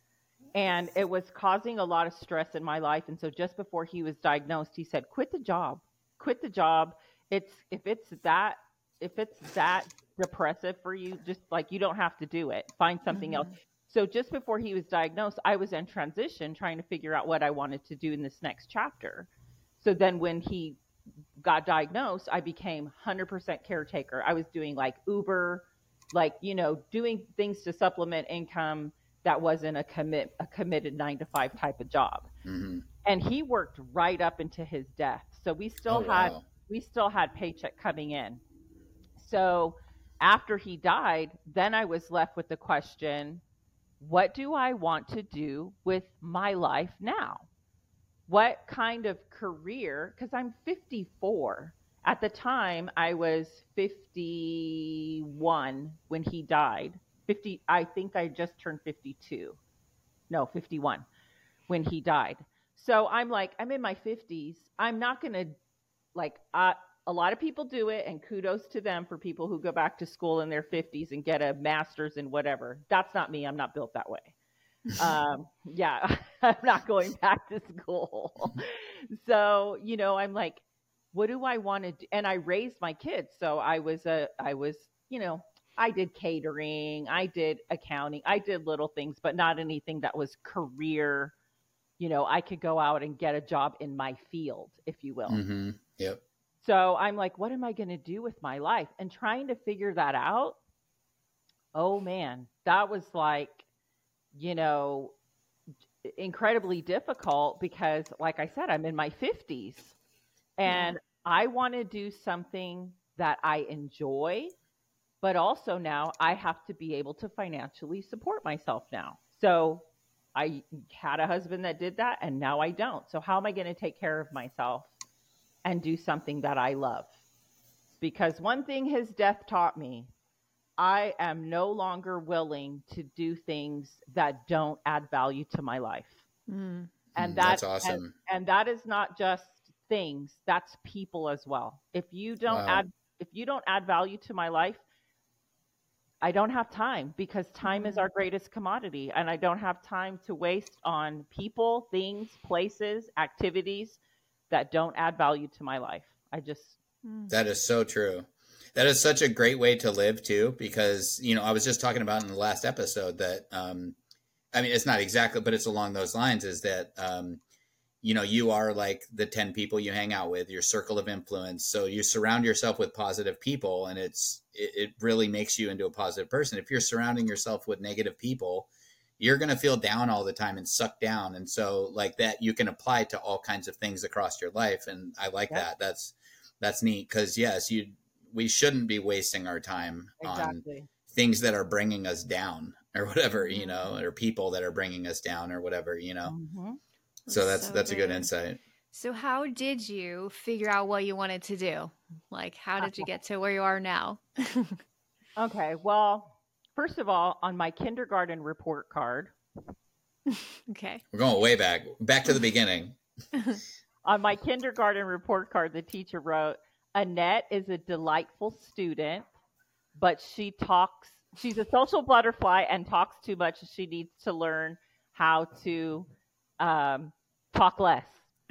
And it was causing a lot of stress in my life. And so just before he was diagnosed, he said, quit the job, quit the job. It's, if it's that, if it's that depressive for you, just like, you don't have to do it. Find something mm-hmm. else. So just before he was diagnosed, I was in transition trying to figure out what I wanted to do in this next chapter. So then when he got diagnosed, I became one hundred percent caretaker. I was doing like Uber, like, you know, doing things to supplement income that wasn't a commit, a committed nine to five type of job. Mm-hmm. And he worked right up into his death. So we still oh, had, wow. we still had paycheck coming in. So after he died, then I was left with the question, what do I want to do with my life now? What kind of career? Because I'm fifty-four. At the time, I was fifty-one when he died. fifty, I think I just turned fifty-two. No, fifty-one when he died. So I'm like, I'm in my fifties. I'm not going to, like, uh, a lot of people do it, and kudos to them for people who go back to school in their fifties and get a master's in whatever. That's not me. I'm not built that way. um, yeah, I'm not going back to school. So, you know, I'm like, what do I want to do? And I raised my kids. So I was a, I was, you know, I did catering, I did accounting, I did little things, but not anything that was career. You know, I could go out and get a job in my field, if you will. Mm-hmm. Yep. So I'm like, what am I going to do with my life? And trying to figure that out. Oh man, that was like, you know, incredibly difficult because, like I said, I'm in my fifties and yeah. I want to do something that I enjoy, but also now I have to be able to financially support myself now. So I had a husband that did that, and now I don't. So how am I going to take care of myself and do something that I love? Because one thing his death taught me, I am no longer willing to do things that don't add value to my life. Mm. And mm, that, that's awesome. And, and that is not just things, that's people as well. If you don't wow. add, if you don't add value to my life, I don't have time, because time mm. is our greatest commodity, and I don't have time to waste on people, things, places, activities that don't add value to my life. I just, that is so true. That is such a great way to live too, because, you know, I was just talking about in the last episode that, um, I mean, it's not exactly, but it's along those lines, is that, um, you know, you are like the ten people you hang out with, your circle of influence. So you surround yourself with positive people, and it's, it, it really makes you into a positive person. If you're surrounding yourself with negative people, you're going to feel down all the time and sucked down. And so like that, you can apply to all kinds of things across your life. And I like yeah. that. That's, that's neat. Cause yes, you, we shouldn't be wasting our time exactly. on things that are bringing us down or whatever, you know, or people that are bringing us down or whatever, you know? Mm-hmm. So that's, so that's good. a good insight. So how did you figure out what you wanted to do? Like, how did you get to where you are now? Okay. Well, first of all, on my kindergarten report card. Okay. We're going way back, back to the beginning. On my kindergarten report card, the teacher wrote, Annette is a delightful student, but she talks, she's a social butterfly and talks too much. She needs to learn how to um, talk less,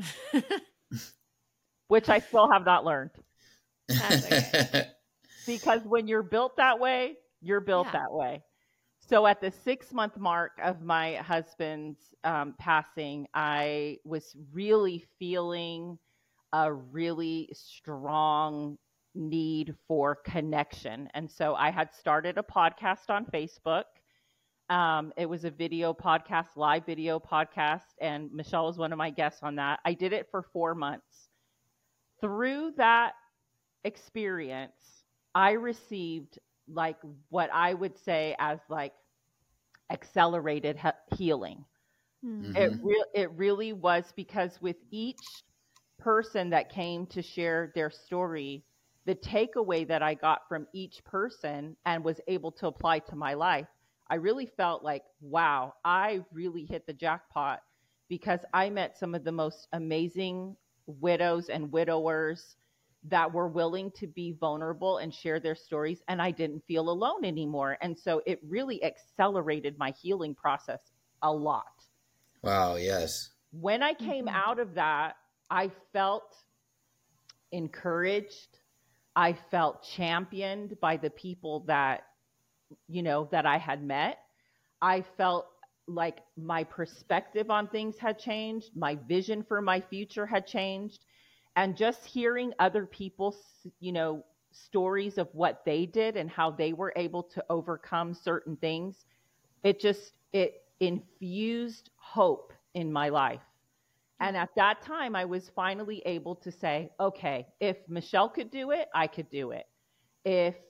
which I still have not learned. That's okay. Because when you're built that way, you're built yeah. that way. So at the six month mark of my husband's um, passing, I was really feeling a really strong need for connection. And so I had started a podcast on Facebook. Um, it was a video podcast, live video podcast, and Michelle was one of my guests on that. I did it for four months. Through that experience, I received like what I would say as like accelerated he- healing. Mm-hmm. It, re- it really was, because with each person that came to share their story, the takeaway that I got from each person and was able to apply to my life, I really felt like, wow, I really hit the jackpot, because I met some of the most amazing widows and widowers that were willing to be vulnerable and share their stories, and I didn't feel alone anymore. And so it really accelerated my healing process a lot. Wow, yes. When I came mm-hmm. out of that, I felt encouraged. I felt championed by the people that, you know, that I had met. I felt like my perspective on things had changed. My vision for my future had changed. And just hearing other people's, you know, stories of what they did and how they were able to overcome certain things, it just, it infused hope in my life. And at that time, I was finally able to say, okay, if Michelle could do it, I could do it. If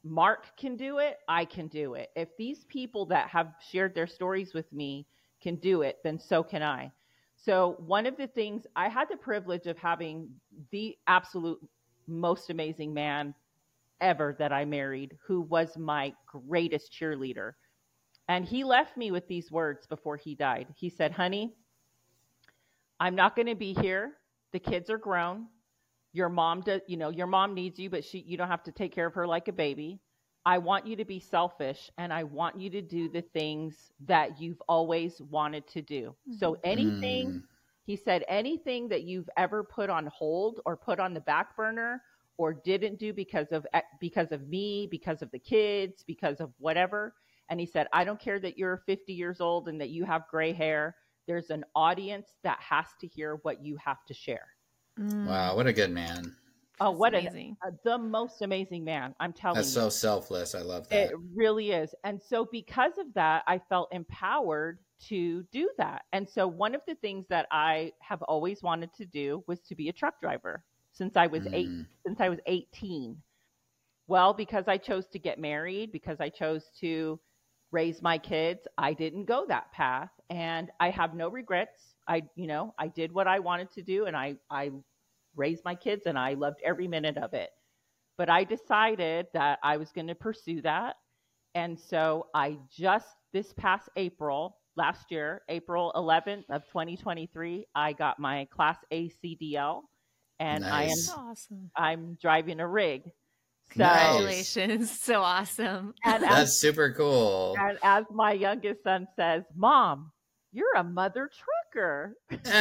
Mark can do it, I can do it. If these people that have shared their stories with me can do it, then so can I. So one of the things, I had the privilege of having the absolute most amazing man ever that I married, who was my greatest cheerleader. And he left me with these words before he died. He said, honey, I'm not going to be here. The kids are grown. Your mom does, you know, your mom needs you, but she, you don't have to take care of her like a baby. I want you to be selfish, and I want you to do the things that you've always wanted to do. So anything, mm. he said, anything that you've ever put on hold or put on the back burner or didn't do because of, because of me, because of the kids, because of whatever. And he said, I don't care that you're fifty years old and that you have gray hair. There's an audience that has to hear what you have to share. Mm. Wow, what a good man. Oh, That's what amazing. a, a the most amazing man. I'm telling That's you. That's so selfless. I love that. It really is. And so because of that, I felt empowered to do that. And so one of the things that I have always wanted to do was to be a truck driver since I was mm. eight, since I was eighteen. Well, because I chose to get married, because I chose to raise my kids, I didn't go that path, and I have no regrets. I, you know, I did what I wanted to do, and I, I raised my kids, and I loved every minute of it. But I decided that I was going to pursue that. And so I just this past April, last year, April eleventh of twenty twenty-three, I got my Class A C D L, and nice. I am awesome. I'm driving a rig. So, congratulations. So awesome. And That's as, super cool. And as my youngest son says, Mom, you're a mother trucker.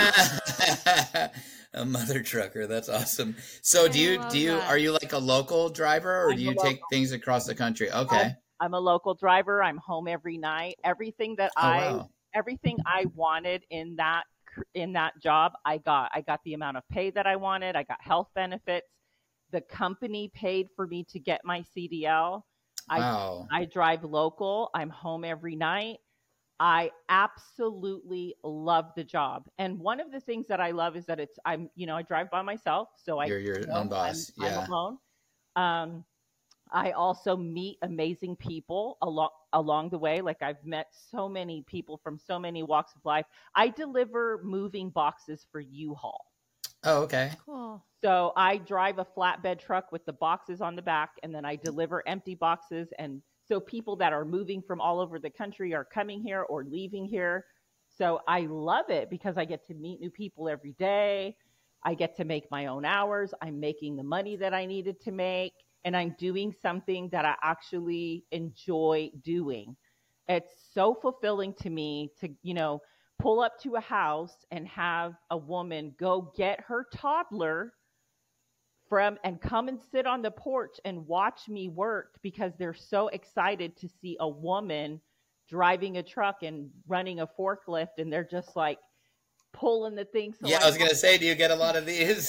A mother trucker. That's awesome. So do you, do you, that. are you like a local driver, or I'm do you take things across the country? Okay. I'm, I'm a local driver. I'm home every night. Everything that oh, I, wow. everything I wanted in that, in that job, I got. I got the amount of pay that I wanted. I got health benefits. The company paid for me to get my C D L. Wow. I, I drive local. I'm home every night. I absolutely love the job. And one of the things that I love is that it's, I'm, you know, I drive by myself. So I, you're your you know, own boss. I'm, yeah. I'm alone. Um, I also meet amazing people along, along the way. Like I've met so many people from so many walks of life. I deliver moving boxes for U-Haul. Oh, okay. Cool. So I drive a flatbed truck with the boxes on the back, and then I deliver empty boxes. And so people that are moving from all over the country are coming here or leaving here. So I love it because I get to meet new people every day. I get to make my own hours. I'm making the money that I needed to make, and I'm doing something that I actually enjoy doing. It's so fulfilling to me to, you know, pull up to a house and have a woman go get her toddler from and come and sit on the porch and watch me work because they're so excited to see a woman driving a truck and running a forklift, and they're just like pulling the thing. So yeah, I, I was going to say, do you get a lot of these?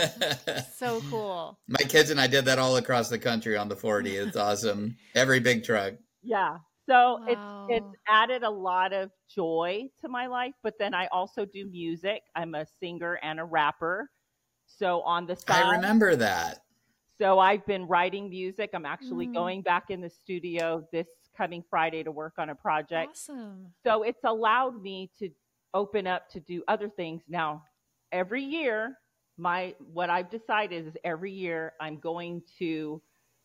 So cool. My kids and I did that all across the country on the forty. It's awesome. Every big truck. Yeah. So wow. it's it's added a lot of joy to my life, but then I also do music. I'm a singer and a rapper. So on the side, I remember that. So I've been writing music. I'm actually mm. going back in the studio this coming Friday to work on a project. Awesome. So it's allowed me to open up to do other things. Now, every year, my what I've decided is every year I'm going to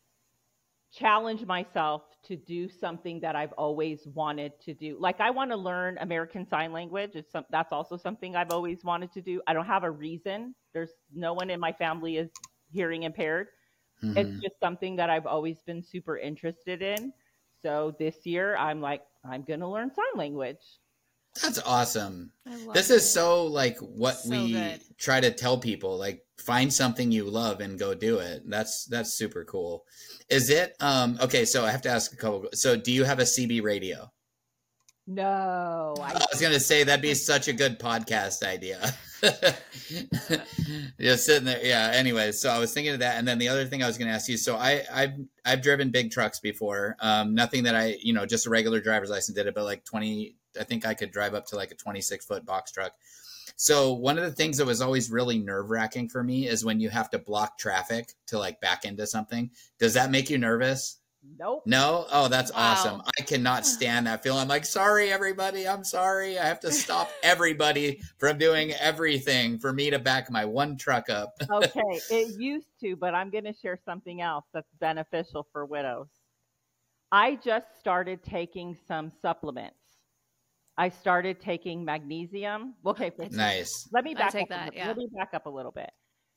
challenge myself to do something that I've always wanted to do. Like I want to learn American Sign Language. It's some, that's also something I've always wanted to do. I don't have a reason. There's no one in my family is hearing impaired. Mm-hmm. It's just something that I've always been super interested in. So this year I'm like, I'm going to learn sign language. That's awesome. This it. is so like what so we good. try to tell people, like find something you love and go do it. That's, that's super cool. Is it, um, okay. So I have to ask a couple, so do you have a C B radio? No. I, I was going to say that'd be such a good podcast idea. Just sitting there. Yeah. Anyway, so I was thinking of that. And then the other thing I was going to ask you, so I, I've, I've driven big trucks before. Um, nothing that I, you know, just a regular driver's license did it, but like twenty, I think I could drive up to like a twenty-six foot box truck. So one of the things that was always really nerve wracking for me is when you have to block traffic to like back into something. Does that make you nervous? Nope. No? Oh, that's Wow. awesome. I cannot stand that feeling. I'm like, sorry, everybody. I'm sorry. I have to stop everybody from doing everything for me to back my one truck up. Okay, it used to, but I'm going to share something else that's beneficial for widows. I just started taking some supplements. I started taking magnesium. Okay, for, Nice. let me I back take up. that, a, yeah. Let me back up a little bit.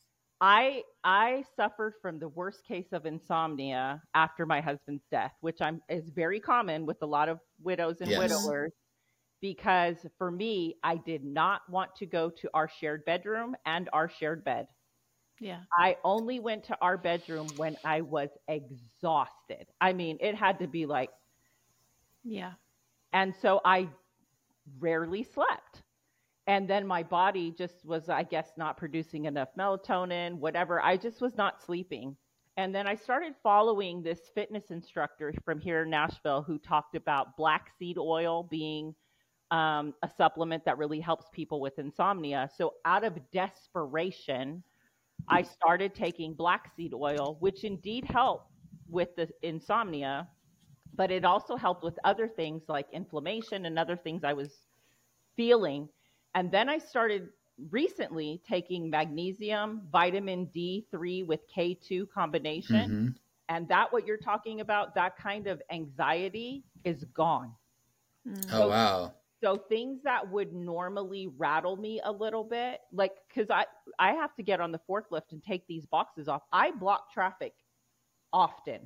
I I suffered from the worst case of insomnia after my husband's death, which I'm is very common with a lot of widows and Yes. widowers. Because for me, I did not want to go to our shared bedroom and our shared bed. Yeah. I only went to our bedroom when I was exhausted. I mean, it had to be like, Yeah. and so I rarely slept. And then my body just was, I guess, not producing enough melatonin, whatever. I just was not sleeping. And then I started following this fitness instructor from here in Nashville who talked about black seed oil being um, a supplement that really helps people with insomnia. So out of desperation, I started taking black seed oil, which indeed helped with the insomnia, but it also helped with other things like inflammation and other things I was feeling. And then I started recently taking magnesium, vitamin D three with K two combination. Mm-hmm. And that, what you're talking about, that kind of anxiety is gone. Mm. Oh, wow. So things that would normally rattle me a little bit, like, because I, I have to get on the forklift and take these boxes off. I block traffic often.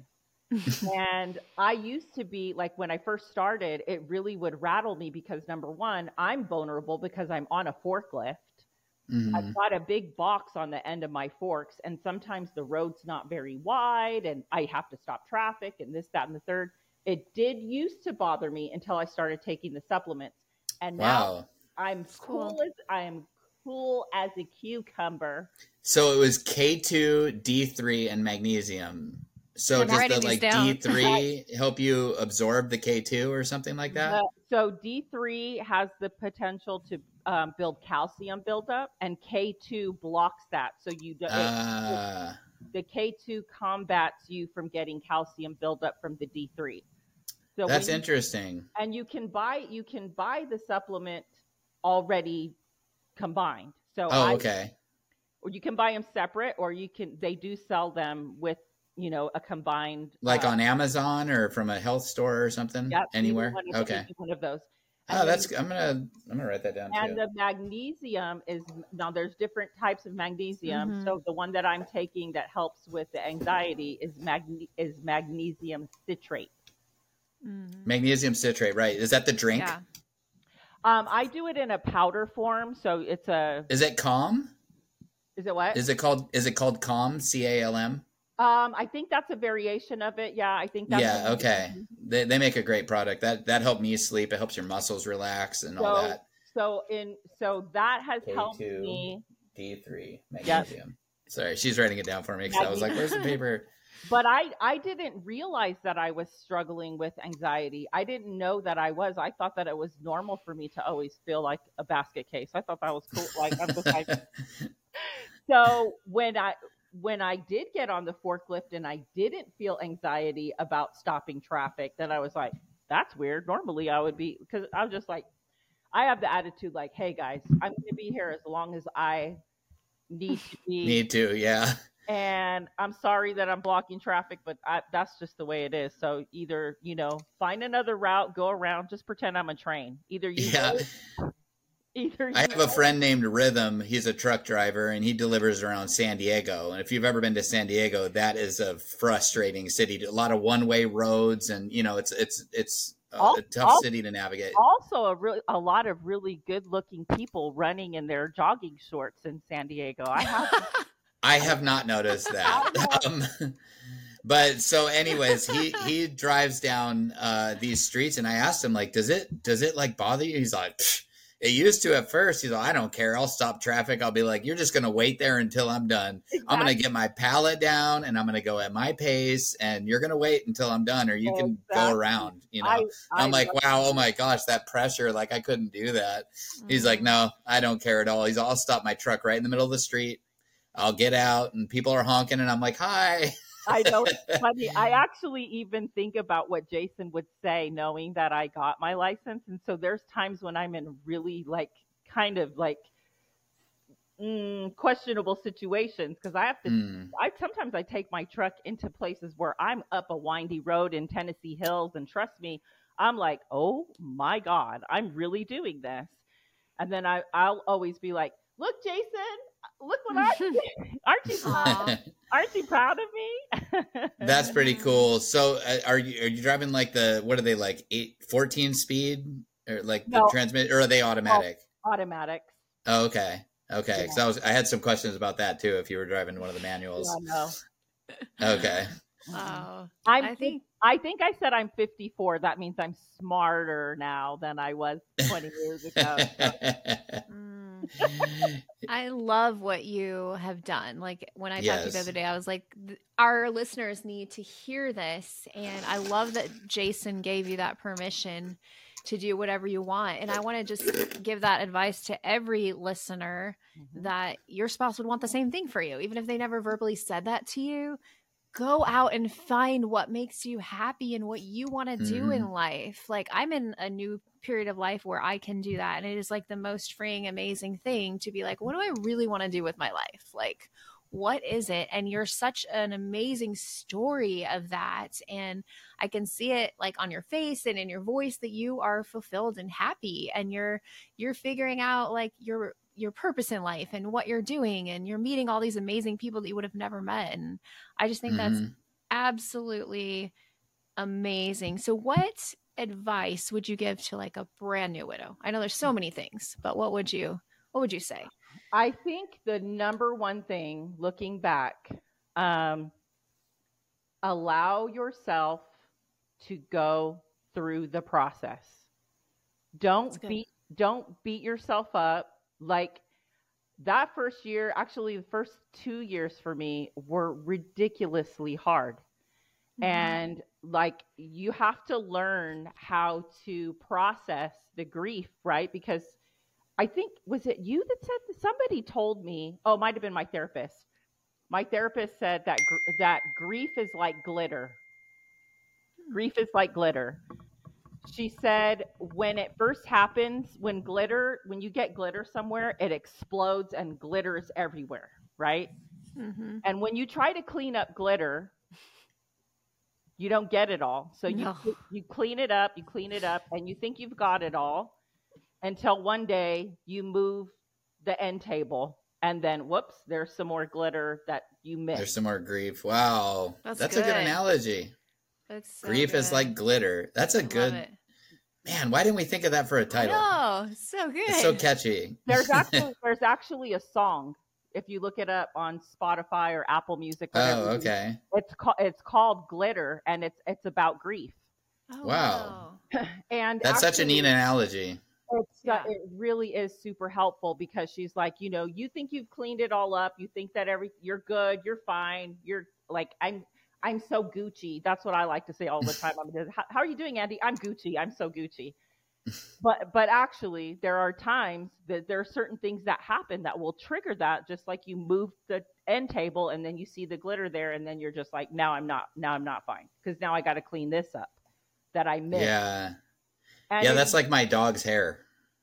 And I used to be like, when I first started, it really would rattle me because number one, I'm vulnerable because I'm on a forklift. Mm-hmm. I've got a big box on the end of my forks, and sometimes the road's not very wide and I have to stop traffic and this, that, and the third. It did used to bother me until I started taking the supplements. And now Wow. I'm Cool. cool as I am cool as a cucumber. So it was K two, D three, and magnesium. So I'm does writing the these like down. D three help you absorb the K two or something like that? Uh, so D three has the potential to um, build calcium buildup, and K two blocks that. So you do, it, Uh, the K two combats you from getting calcium buildup from the D three. So that's when you, interesting. and you can buy you can buy the supplement already combined. So Oh, I, okay. or you can buy them separate, or you can they do sell them with, you know, a combined, Like uh, on Amazon or from a health store or something? yep, Anywhere? either one of, Okay. either one of those. Oh, And that's then- I'm gonna I'm gonna write that down And too. the magnesium is, now there's different types of magnesium. Mhm. So the one that I'm taking that helps with the anxiety is magne- is magnesium citrate. Mhm. Magnesium citrate, right? Is that the drink? Yeah. Um, I do it in a powder form, so it's a. Is it Calm? Is it what? Is it called is it called Calm? C A L M? Um, I think that's a variation of it. Yeah, I think that's. Yeah, okay. They they make a great product. That that helped me sleep. It helps your muscles relax and all So that. so in so that has helped K two. me. D three magnesium. Sorry, she's writing it down for me because I was like, "Where's the paper?" But I, I didn't realize that I was struggling with anxiety. I didn't know that I was. I thought that it was normal for me to always feel like a basket case. I thought that was cool. Like, I'm just like, so when I when I did get on the forklift and I didn't feel anxiety about stopping traffic, then I was like, that's weird. Normally I would be, because I was just like, I have the attitude like, hey guys, I'm going to be here as long as I need to be. Need to, yeah. And I'm sorry that I'm blocking traffic, but I, that's just the way it is. So either, you know, find another route, go around, just pretend I'm a train. Either you, Yeah. know, either you I have a friend named Rhythm. He's a truck driver and he delivers around San Diego. And if you've ever been to San Diego, that is a frustrating city. A lot of one-way roads, and you know, it's it's it's a, Al- a tough al- city to navigate. also a really a lot of really good looking people running in their jogging shorts in San Diego. I have to, I have not noticed that. Um, but so anyways, he, he drives down uh, these streets and I asked him, like, does it, does it like bother you? He's like, Psh, it used to at first. He's like, I don't care. I'll stop traffic. I'll be like, you're just going to wait there until I'm done. exactly. I'm going to get my pallet down and I'm going to go at my pace and you're going to wait until I'm done or you can Exactly. go around, you know? I, I I'm like, love- wow, oh my gosh, that pressure. Like I couldn't do that. He's like, Mhm. no, I don't care at all. He's I'll stop my truck right in the middle of the street. I'll get out and people are honking and I'm like, hi. I know it's funny. I actually even think about what Jason would say, knowing that I got my license. And so there's times when I'm in really like kind of like mm, questionable situations because I have to. Mm. I sometimes I take my truck into places where I'm up a windy road in Tennessee hills, and trust me, I'm like, oh my God, I'm really doing this. And then I, I'll always be like, look, Jason, look what I did. Aren't you proud? Aren't you proud of me? That's pretty cool. So uh, are you, are you driving like the, what are they like eight, fourteen speed or like the No. transmit, or are they automatic? Oh, automatic. Oh, okay. Okay. Yeah. So I was, I had some questions about that too. If you were driving one of the manuals. Yeah, no. Okay. Oh, I'm, I think I think I said I'm fifty-four. That means I'm smarter now than I was twenty years ago. So. mm, I love what you have done. Like when I talked to you the Yes. other day, I was like, th- our listeners need to hear this. And I love that Jason gave you that permission to do whatever you want. And I want to just give that advice to every listener Mhm. that your spouse would want the same thing for you. Even if they never verbally said that to you, go out and find what makes you happy and what you want to do Mhm. in life. Like I'm in a new period of life where I can do that. And it is like the most freeing, amazing thing to be like, what do I really want to do with my life? Like, what is it? And you're such an amazing story of that. And I can see it like on your face and in your voice that you are fulfilled and happy, and you're, you're figuring out like your, your purpose in life and what you're doing, and you're meeting all these amazing people that you would have never met. And I just think that's Mhm. absolutely amazing. So what advice would you give to like a brand new widow? I know there's so many things, but what would you, what would you say? I think the number one thing, looking back, um, allow yourself to go through the process. That's Don't good. beat don't beat yourself up. Like that first year, actually the first two years for me were ridiculously hard. Mhm. And like you have to learn how to process the grief, right? Because I think, was it you that said that somebody told me, oh, it might have been my therapist. My therapist said that gr- that grief is like glitter. Grief is like glitter. She said when it first happens, when glitter, when you get glitter somewhere, it explodes and glitters everywhere, right? Mhm. And when you try to clean up glitter, you don't get it all. So you No. you clean it up, you clean it up, and you think you've got it all until one day you move the end table, and then whoops, there's some more glitter that you There's missed. some more grief. Wow. That's That's a good good. analogy. That's so Grief is good. like glitter. That's a I love good, it. man. Why didn't we think of that for a I title? know. So good. It's so catchy. There's actually there's actually a song. If you look it up on Spotify or Apple Music, whatever, Oh, you- okay. it's called it's called Glitter, and it's it's about grief. Oh, Wow. And That's such a actually, neat analogy. It's Yeah. uh, it really is super helpful because she's like, you know, you think you've cleaned it all up, you think that every you're good, you're fine, you're like, I'm I'm so Gucci. That's what I like to say all the time. I'm just, how, how are you doing, Andy? I'm Gucci. I'm so Gucci. But but actually, there are times that there are certain things that happen that will trigger that. Just like you move the end table and then you see the glitter there, and then you're just like, now I'm not now I'm not fine because now I got to clean this up that I missed. Yeah. And Yeah, if that's you- like my dog's hair.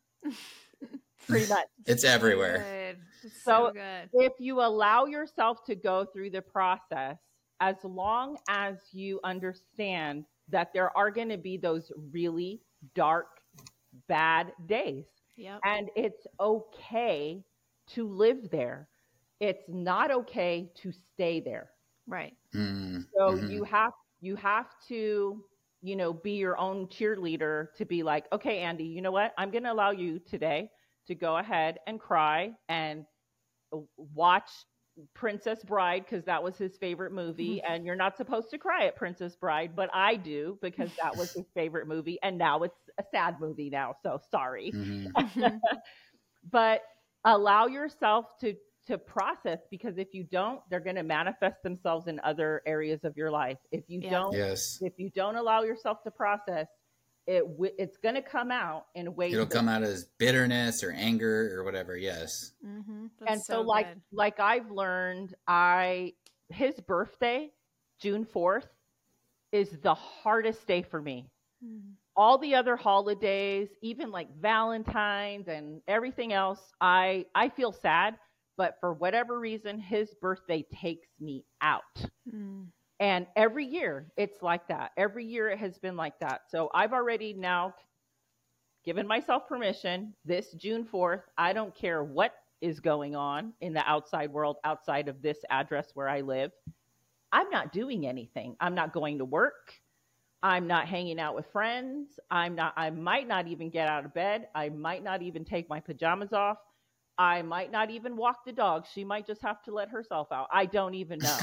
pretty much. It's So everywhere. good. It's So- so good. If you allow yourself to go through the process, as long as you understand that there are going to be those really dark, bad days, Yep. and it's okay to live there. It's not okay to stay there. Right. Mm, So mhm. you have you have to, you know, be your own cheerleader to be like, okay, Andy, you know what? I'm going to allow you today to go ahead and cry and watch Princess Bride because that was his favorite movie. And you're not supposed to cry at Princess Bride, but I do because that was his favorite movie. And now it's a sad movie now. So sorry. Mhm. Mhm. But allow yourself to to process, because if you don't, they're going to manifest themselves in other areas of your life. If you Yeah. don't, Yes. if you don't allow yourself to process, it w- it's going to come out in ways. It'll that- come out as bitterness or anger or whatever. Yes. Mhm. That's and so, so like good. like I've learned, I his birthday June fourth is the hardest day for me. Mm. All the other holidays, even like Valentine's and everything else, I I feel sad, but for whatever reason, his birthday takes me out. Mm. And every year it's like that. Every year it has been like that. So I've already now given myself permission this June fourth. I don't care what is going on in the outside world, outside of this address where I live. I'm not doing anything. I'm not going to work. I'm not hanging out with friends. I'm not, I might not even get out of bed. I might not even take my pajamas off. I might not even walk the dog. She might just have to let herself out. I don't even know.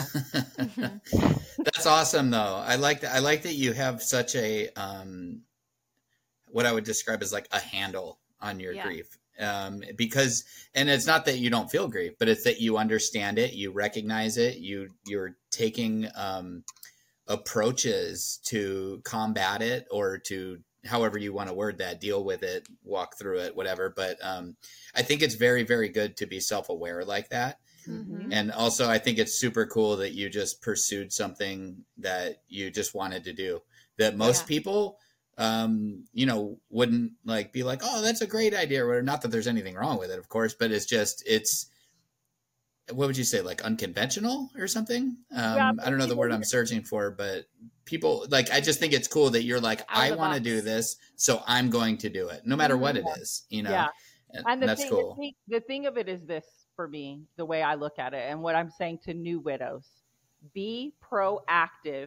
That's awesome, though. I like that. I like that you have such a um, what I would describe as like a handle on your Yeah. grief, um, because, and it's not that you don't feel grief, but it's that you understand it, you recognize it, you you're taking um, approaches to combat it, or to however you want to word that, deal with it, walk through it, whatever. But um, I think it's very, very good to be self-aware like that. Mhm. And also, I think it's super cool that you just pursued something that you just wanted to do, that most Yeah. people, um, you know, wouldn't like be like, oh, that's a great idea. Or not that there's anything wrong with it, of course, but it's just, it's, what would you say, like unconventional or something? Um, Yeah, I don't know the word I'm searching for, but people like, I just think it's cool that you're like, Out of I the want to box. do this, so I'm going to do it, no matter what it is, you know? Yeah. And, And the that's thing, cool. the thing, the thing of it is this for me, the way I look at it, and what I'm saying to new widows: be proactive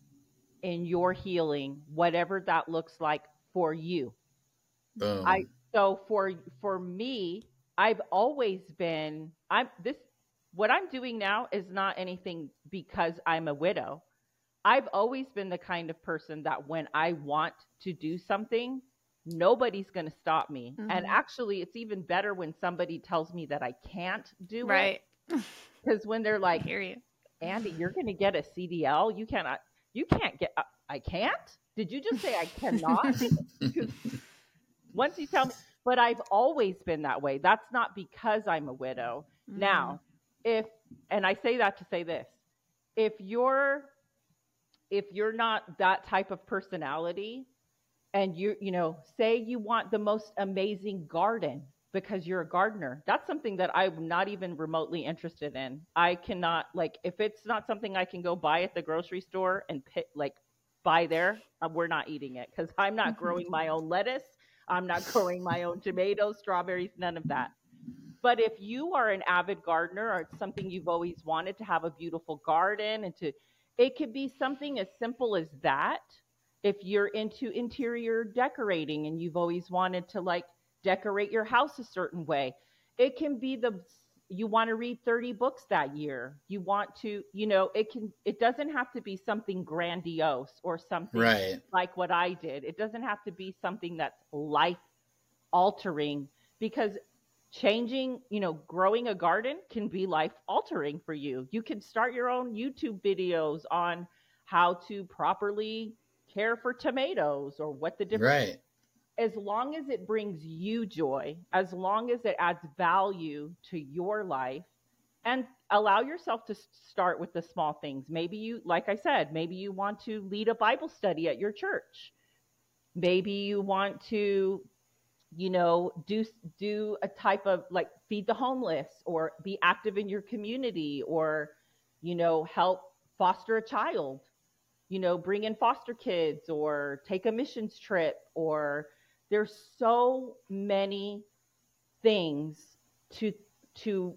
in your healing, whatever that looks like for you. Boom. I so for for me, I've always been I'm this what I'm doing now is not anything because I'm a widow. I've always been the kind of person that when I want to do something, nobody's going to stop me. Mhm. And actually, it's even better when somebody tells me that I can't do Right. it. Because when they're I like, hear you. Andy, you're going to get a C D L. You cannot, you can't get, uh, I can't? Did you just say I cannot? Because once you tell me, but I've always been that way. That's not because I'm a widow. Mhm. Now, if, and I say that to say this, if you're, if you're not that type of personality, and you, you know, say you want the most amazing garden because you're a gardener, that's something that I'm not even remotely interested in. I cannot, like, if it's not something I can go buy at the grocery store and pick, like, buy there, uh, we're not eating it, because I'm not Mhm. growing my own lettuce. I'm not growing my own tomatoes, strawberries, none of that. But if you are an avid gardener, or it's something you've always wanted to have a beautiful garden, and to, it could be something as simple as that. If you're into interior decorating and you've always wanted to like decorate your house a certain way, it can be the, you want to read thirty books that year. You want to, you know, it can, it doesn't have to be something grandiose or something Right. like what I did. It doesn't have to be something that's life altering, because changing, you know, growing a garden can be life altering for you. You can start your own YouTube videos on how to properly care for tomatoes, or what the difference, Right. as long as it brings you joy, as long as it adds value to your life. And allow yourself to start with the small things. Maybe you, like I said, maybe you want to lead a Bible study at your church. Maybe you want to, you know, do do a type of like feed the homeless, or be active in your community, or, you know, help foster a child, you know, bring in foster kids, or take a missions trip, or there's so many things to to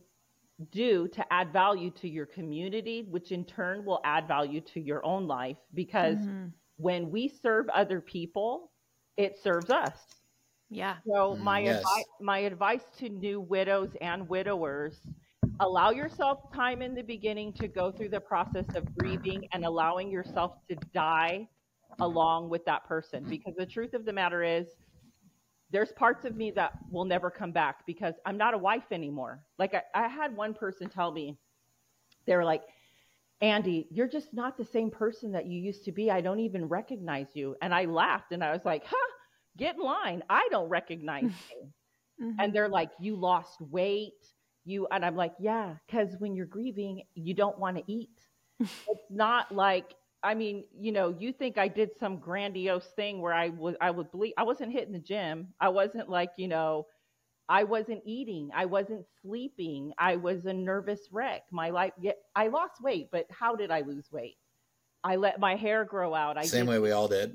do to add value to your community, which in turn will add value to your own life. Because Mhm. when we serve other people, it serves us. Yeah. So Mm, my yes. advice, my advice to new widows and widowers: allow yourself time in the beginning to go through the process of grieving, and allowing yourself to die along with that person. Because the truth of the matter is, there's parts of me that will never come back, because I'm not a wife anymore. Like I, I had one person tell me, they were like, Andy, you're just not the same person that you used to be. I don't even recognize you. And I laughed, and I was like, huh, get in line. I don't recognize you. Mhm. And they're like, you lost weight. You, and I'm like, yeah, because when you're grieving, you don't want to eat. It's not like, I mean, you know, you think I did some grandiose thing where I was, I would believe I wasn't hitting the gym. I wasn't like, you know, I wasn't eating. I wasn't sleeping. I was a nervous wreck. My life, yeah, I lost weight, but how did I lose weight? I let my hair grow out. I Same did, way we all did.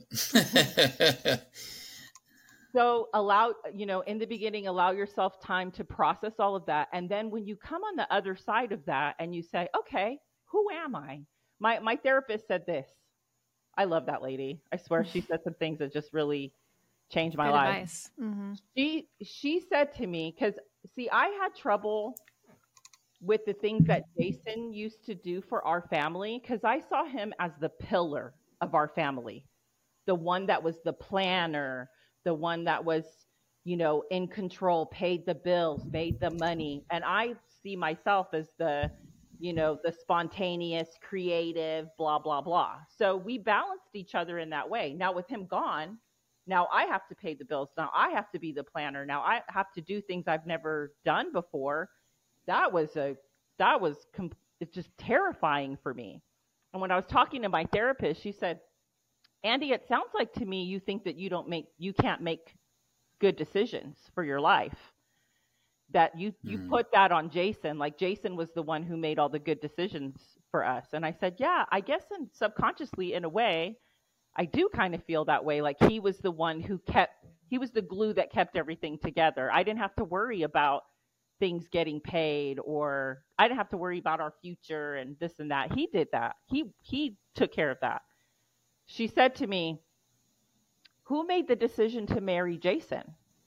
So allow, you know, in the beginning, allow yourself time to process all of that. And then when you come on the other side of that and you say, okay, who am I? My, my therapist said this. I love that lady. I swear she said some things that just really changed my Good life. advice. Mm-hmm. She, she said to me, cause see, I had trouble with the things that Jason used to do for our family. Cause I saw him as the pillar of our family, the one that was the planner, the one that was, you know, in control, paid the bills, made the money. And I see myself as the, you know, the spontaneous, creative, blah, blah, blah. So we balanced each other in that way. Now with him gone, now I have to pay the bills. Now I have to be the planner. Now I have to do things I've never done before. That was a, that was, com- it's just terrifying for me. And when I was talking to my therapist, she said, Andy, it sounds like to me you think that you don't make, you can't make good decisions for your life. That you, you Mm. put that on Jason, like Jason was the one who made all the good decisions for us. And I said, yeah, I guess in subconsciously in a way, I do kind of feel that way. Like he was the one who kept, he was the glue that kept everything together. I didn't have to worry about things getting paid, or I didn't have to worry about our future and this and that. He did that. He, he took care of that. She said to me, who made the decision to marry Jason?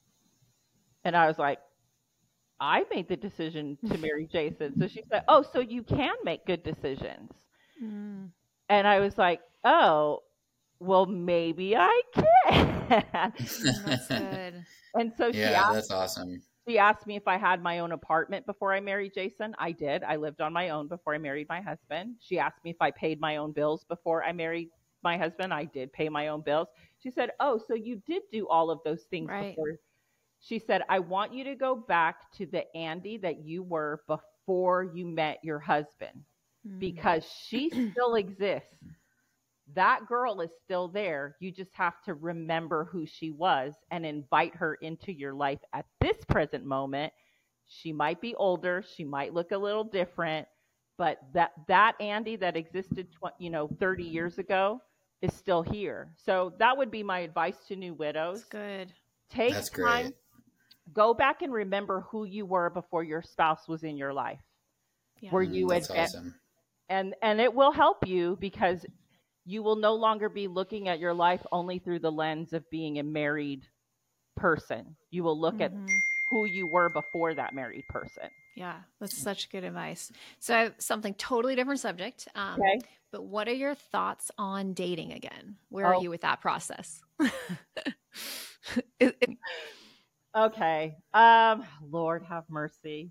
And I was like, I made the decision to marry Jason. So she said, oh, so you can make good decisions. Mm. And I was like, oh, well, maybe I can. That's good. And so she Yeah, asked, that's awesome. she asked me if I had my own apartment before I married Jason. I did. I lived on my own before I married my husband. She asked me if I paid my own bills before I married my husband. I did pay my own bills. She said, oh, so you did do all of those things Right. before. She said, I want you to go back to the Andy that you were before you met your husband, Mm. because she still exists. That girl is still there. You just have to remember who she was and invite her into your life at this present moment. She might be older. She might look a little different, but that, that Andy that existed, tw- you know, thirty years ago is still here. So that would be my advice to new widows. That's good. Take That's time, great. go back and remember who you were before your spouse was in your life. Yeah. Were Mm, you that's advanced? awesome. And, and it will help you, because you will no longer be looking at your life only through the lens of being a married person. You will look at Mhm. who you were before that married person. Yeah, that's such good advice. So I have something totally different subject. Um, Okay. But what are your thoughts on dating again? Where are Oh. you with that process? It- it- Okay. Um, Lord have mercy.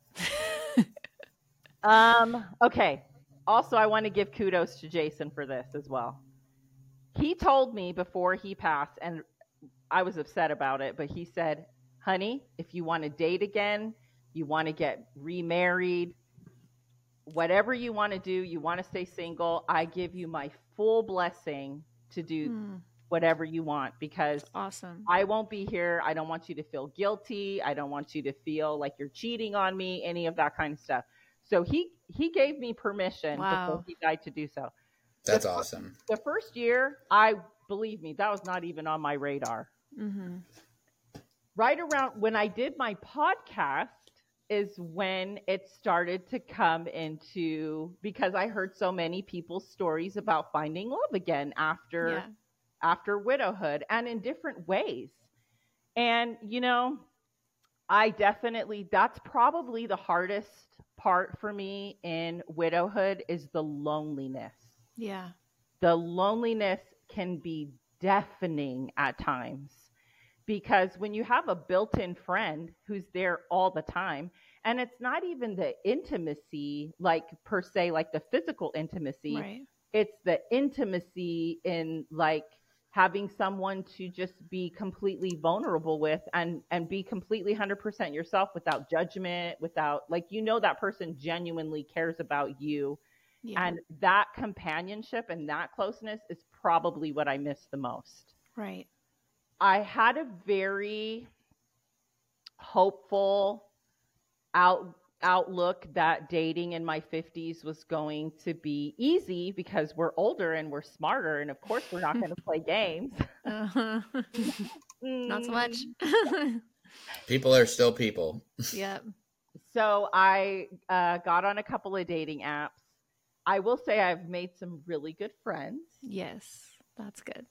Um, okay. Also, I want to give kudos to Jason for this as well. He told me before he passed, and I was upset about it, but he said, honey, if you want to date again, you want to get remarried, whatever you want to do, you want to stay single, I give you my full blessing to do Hmm, whatever you want, because awesome. I won't be here. I don't want you to feel guilty. I don't want you to feel like you're cheating on me, any of that kind of stuff. So he, he gave me permission Wow. before he died to do so. That's The- awesome. The first year, I believe me, that was not even on my radar. Hmm. Right around when I did my podcast is when it started to come into, because I heard so many people's stories about finding love again after Yeah. after widowhood, and in different ways. And, you know, I definitely, that's probably the hardest part for me in widowhood is the loneliness. Yeah. The loneliness can be deafening at times, because when you have a built-in friend who's there all the time, and it's not even the intimacy, like per se, like the physical intimacy, Right. it's the intimacy in like having someone to just be completely vulnerable with, and, and be completely one hundred percent yourself without judgment, without like, you know, that person genuinely cares about you. Yeah. And that companionship and that closeness is probably what I miss the most. Right. I had a very hopeful out outlook that dating in my fifties was going to be easy because we're older and we're smarter, and of course we're not going to play games. Uh-huh. Not so much. People are still people. Yep. So I uh, got on a couple of dating apps. I will say I've made some really good friends. Yes, that's good.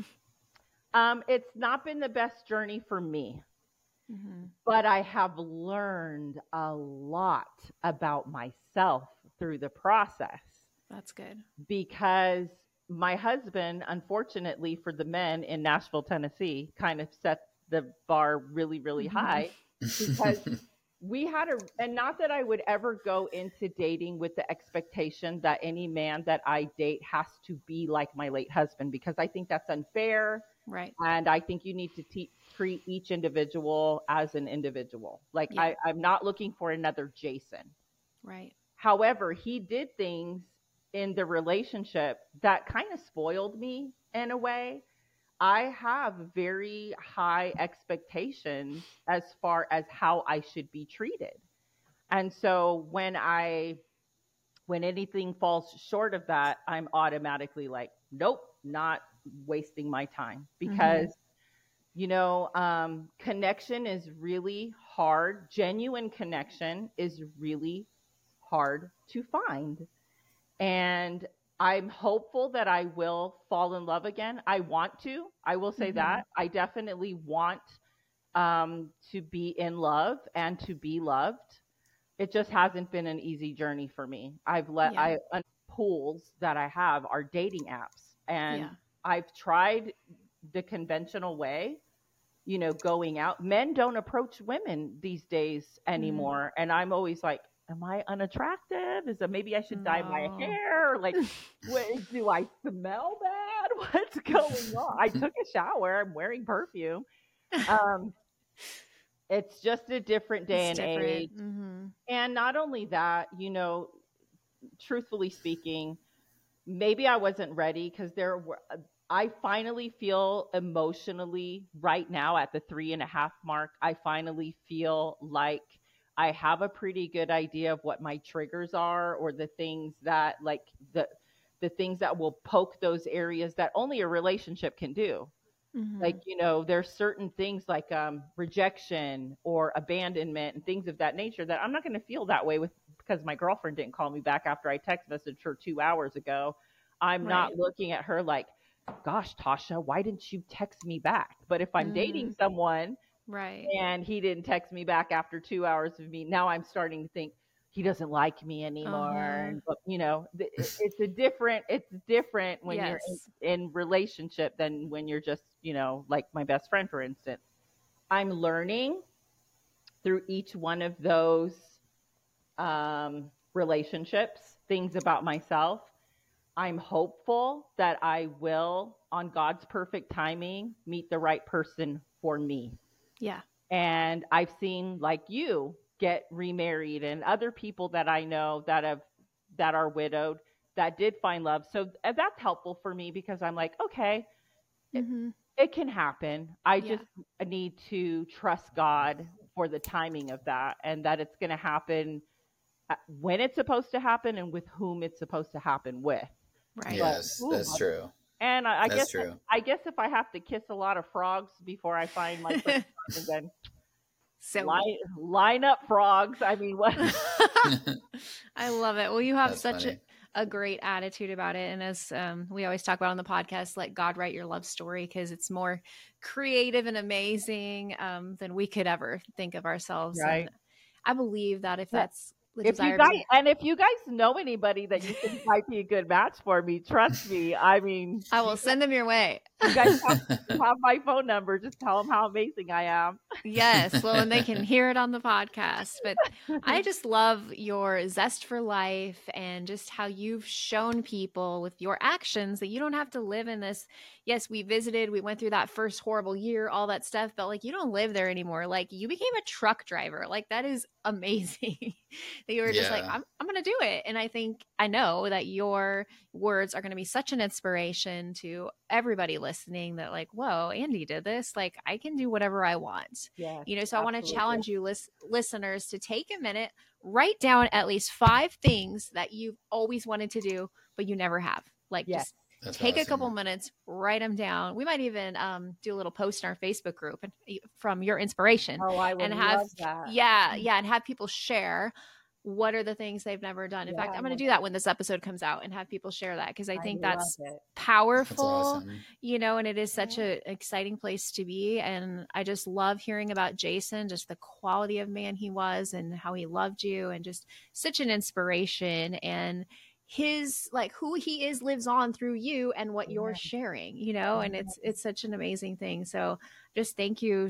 Um, it's not been the best journey for me, Mm-hmm. but I have learned a lot about myself through the process. That's good. Because my husband, unfortunately for the men in Nashville, Tennessee, kind of set the bar really, really Mhm. high because we had a, and not that I would ever go into dating with the expectation that any man that I date has to be like my late husband, because I think that's unfair. Right. And I think you need to te- treat each individual as an individual. Like Yeah. I, I'm not looking for another Jason. Right. However, he did things in the relationship that kind of spoiled me in a way. I have very high expectations as far as how I should be treated. And so when I, when anything falls short of that, I'm automatically like, nope, not wasting my time, because, mm-hmm. you know, um, connection is really hard. Genuine connection is really hard to find. And I'm hopeful that I will fall in love again. I want to. I will say mm-hmm. that. I definitely want um, to be in love and to be loved. It just hasn't been an easy journey for me. I've let yeah. I pools that I have are dating apps, and yeah. I've tried the conventional way, you know, going out. Men don't approach women these days anymore, mm-hmm. and I'm always like, am I unattractive? Is that maybe I should no. dye my hair? Like, what, do I smell bad? What's going on? I took a shower. I'm wearing perfume. Um, it's just a different day it's and different. age. Mm-hmm. And not only that, you know, truthfully speaking, maybe I wasn't ready, because there were, I finally feel emotionally right now at the three and a half mark. I finally feel like I have a pretty good idea of what my triggers are, or the things that like the, the things that will poke those areas that only a relationship can do. Mm-hmm. Like, you know, there's certain things like um, rejection or abandonment and things of that nature that I'm not going to feel that way with, because my girlfriend didn't call me back after I text messaged her two hours ago. I'm right. not looking at her like, gosh, Tasha, why didn't you text me back? But if I'm mm-hmm. dating someone right. and he didn't text me back after two hours of me, now I'm starting to think he doesn't like me anymore. Uh-huh. And, but, you know, it's a different, it's different when yes. you're in, in relationship than when you're just, you know, like my best friend, for instance. I'm learning through each one of those um, relationships, things about myself. I'm hopeful that I will, on God's perfect timing, meet the right person for me. Yeah. And I've seen, like you, get remarried, and other people that I know that have, that are widowed, that did find love. So that's helpful for me, because I'm like, okay, mm-hmm. it, it can happen. I yeah. just need to trust God for the timing of that, and that it's going to happen when it's supposed to happen and with whom it's supposed to happen with. Right. Yes, but, ooh, that's true. And I, I that's guess true. I guess if I have to kiss a lot of frogs before I find my first one, then so line, line up frogs. I mean, what? I love it. Well, you have that's such funny. a, a great attitude about it, and as um, we always talk about on the podcast, let God write your love story, because it's more creative and amazing um, than we could ever think of ourselves. Right. And I believe that if yeah. that's the if you guys, and if you guys know anybody that you think might be a good match for me, trust me. I mean, I will send them your way. You guys have, have my phone number. Just tell them how amazing I am. Yes. Well, and they can hear it on the podcast. But I just love your zest for life and just how you've shown people with your actions that you don't have to live in this. Yes, we visited, we went through that first horrible year, all that stuff, but like you don't live there anymore. Like you became a truck driver. Like that is amazing that you were just like, Yeah. I'm, I'm going to do it. And I think I know that your words are going to be such an inspiration to everybody listening that like, whoa, Andy did this. Like I can do whatever I want. Yes, You know, so I want to absolutely. challenge you lis- listeners to take a minute, write down at least five things that you've always wanted to do, but you never have. Like Yes. just That's take a awesome. couple minutes, write them down. We might even um, do a little post in our Facebook group and, from your inspiration. Oh, I would and have, love that. yeah, yeah, and have people share what are the things they've never done. In Yeah, fact, I I'm going love to do that when this episode comes out and have people share that because I think love that's it. powerful. That's awesome. You know, and it is such an exciting place to be. And I just love hearing about Jason, just the quality of man he was and how he loved you and just such an inspiration. And his like who he is lives on through you and what you're Amen. sharing, you know, and it's it's such an amazing thing. So just thank you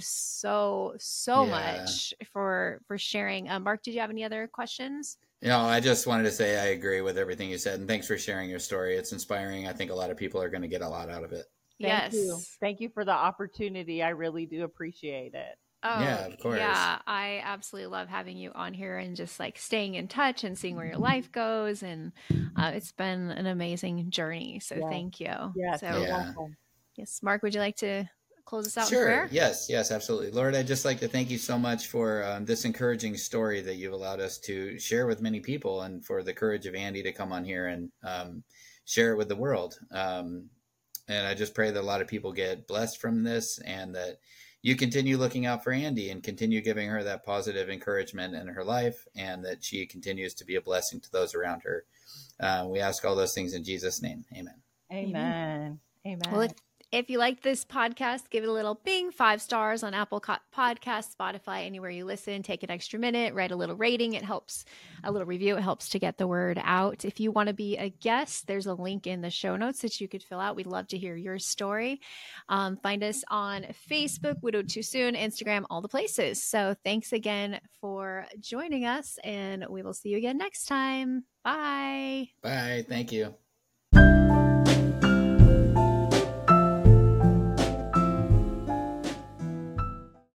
so so Yeah. much for for sharing. Um, Mark, did you have any other questions? You know, I just wanted to say I agree with everything you said, and thanks for sharing your story. It's inspiring. I think a lot of people are going to get a lot out of it. Thank Yes. you. Thank you for the opportunity. I really do appreciate it. Oh, Yeah, of course. Yeah, I absolutely love having you on here and just like staying in touch and seeing where your life goes. And uh, it's been an amazing journey. So Yes. thank you. Yes. So, You're Yeah. welcome. yes, Mark, would you like to close us out Sure. in prayer? Yes. Yes. Absolutely. Lord, I'd just like to thank you so much for um, this encouraging story that you've allowed us to share with many people, and for the courage of Andy to come on here and um, share it with the world. Um, and I just pray that a lot of people get blessed from this, and that you continue looking out for Andy and continue giving her that positive encouragement in her life, and that she continues to be a blessing to those around her. Uh, we ask all those things in Jesus' name. Amen. Amen. Amen. Well, if, if you like this podcast, give it a little bing, five stars on Apple Co- Podcasts, Spotify, anywhere you listen. Take an extra minute, write a little rating. It helps, a little review. It helps to get the word out. If you want to be a guest, there's a link in the show notes that you could fill out. We'd love to hear your story. Um, find us on Facebook, Widowed Too Soon, Instagram, all the places. So thanks again for joining us, and we will see you again next time. Bye. Bye. Thank you.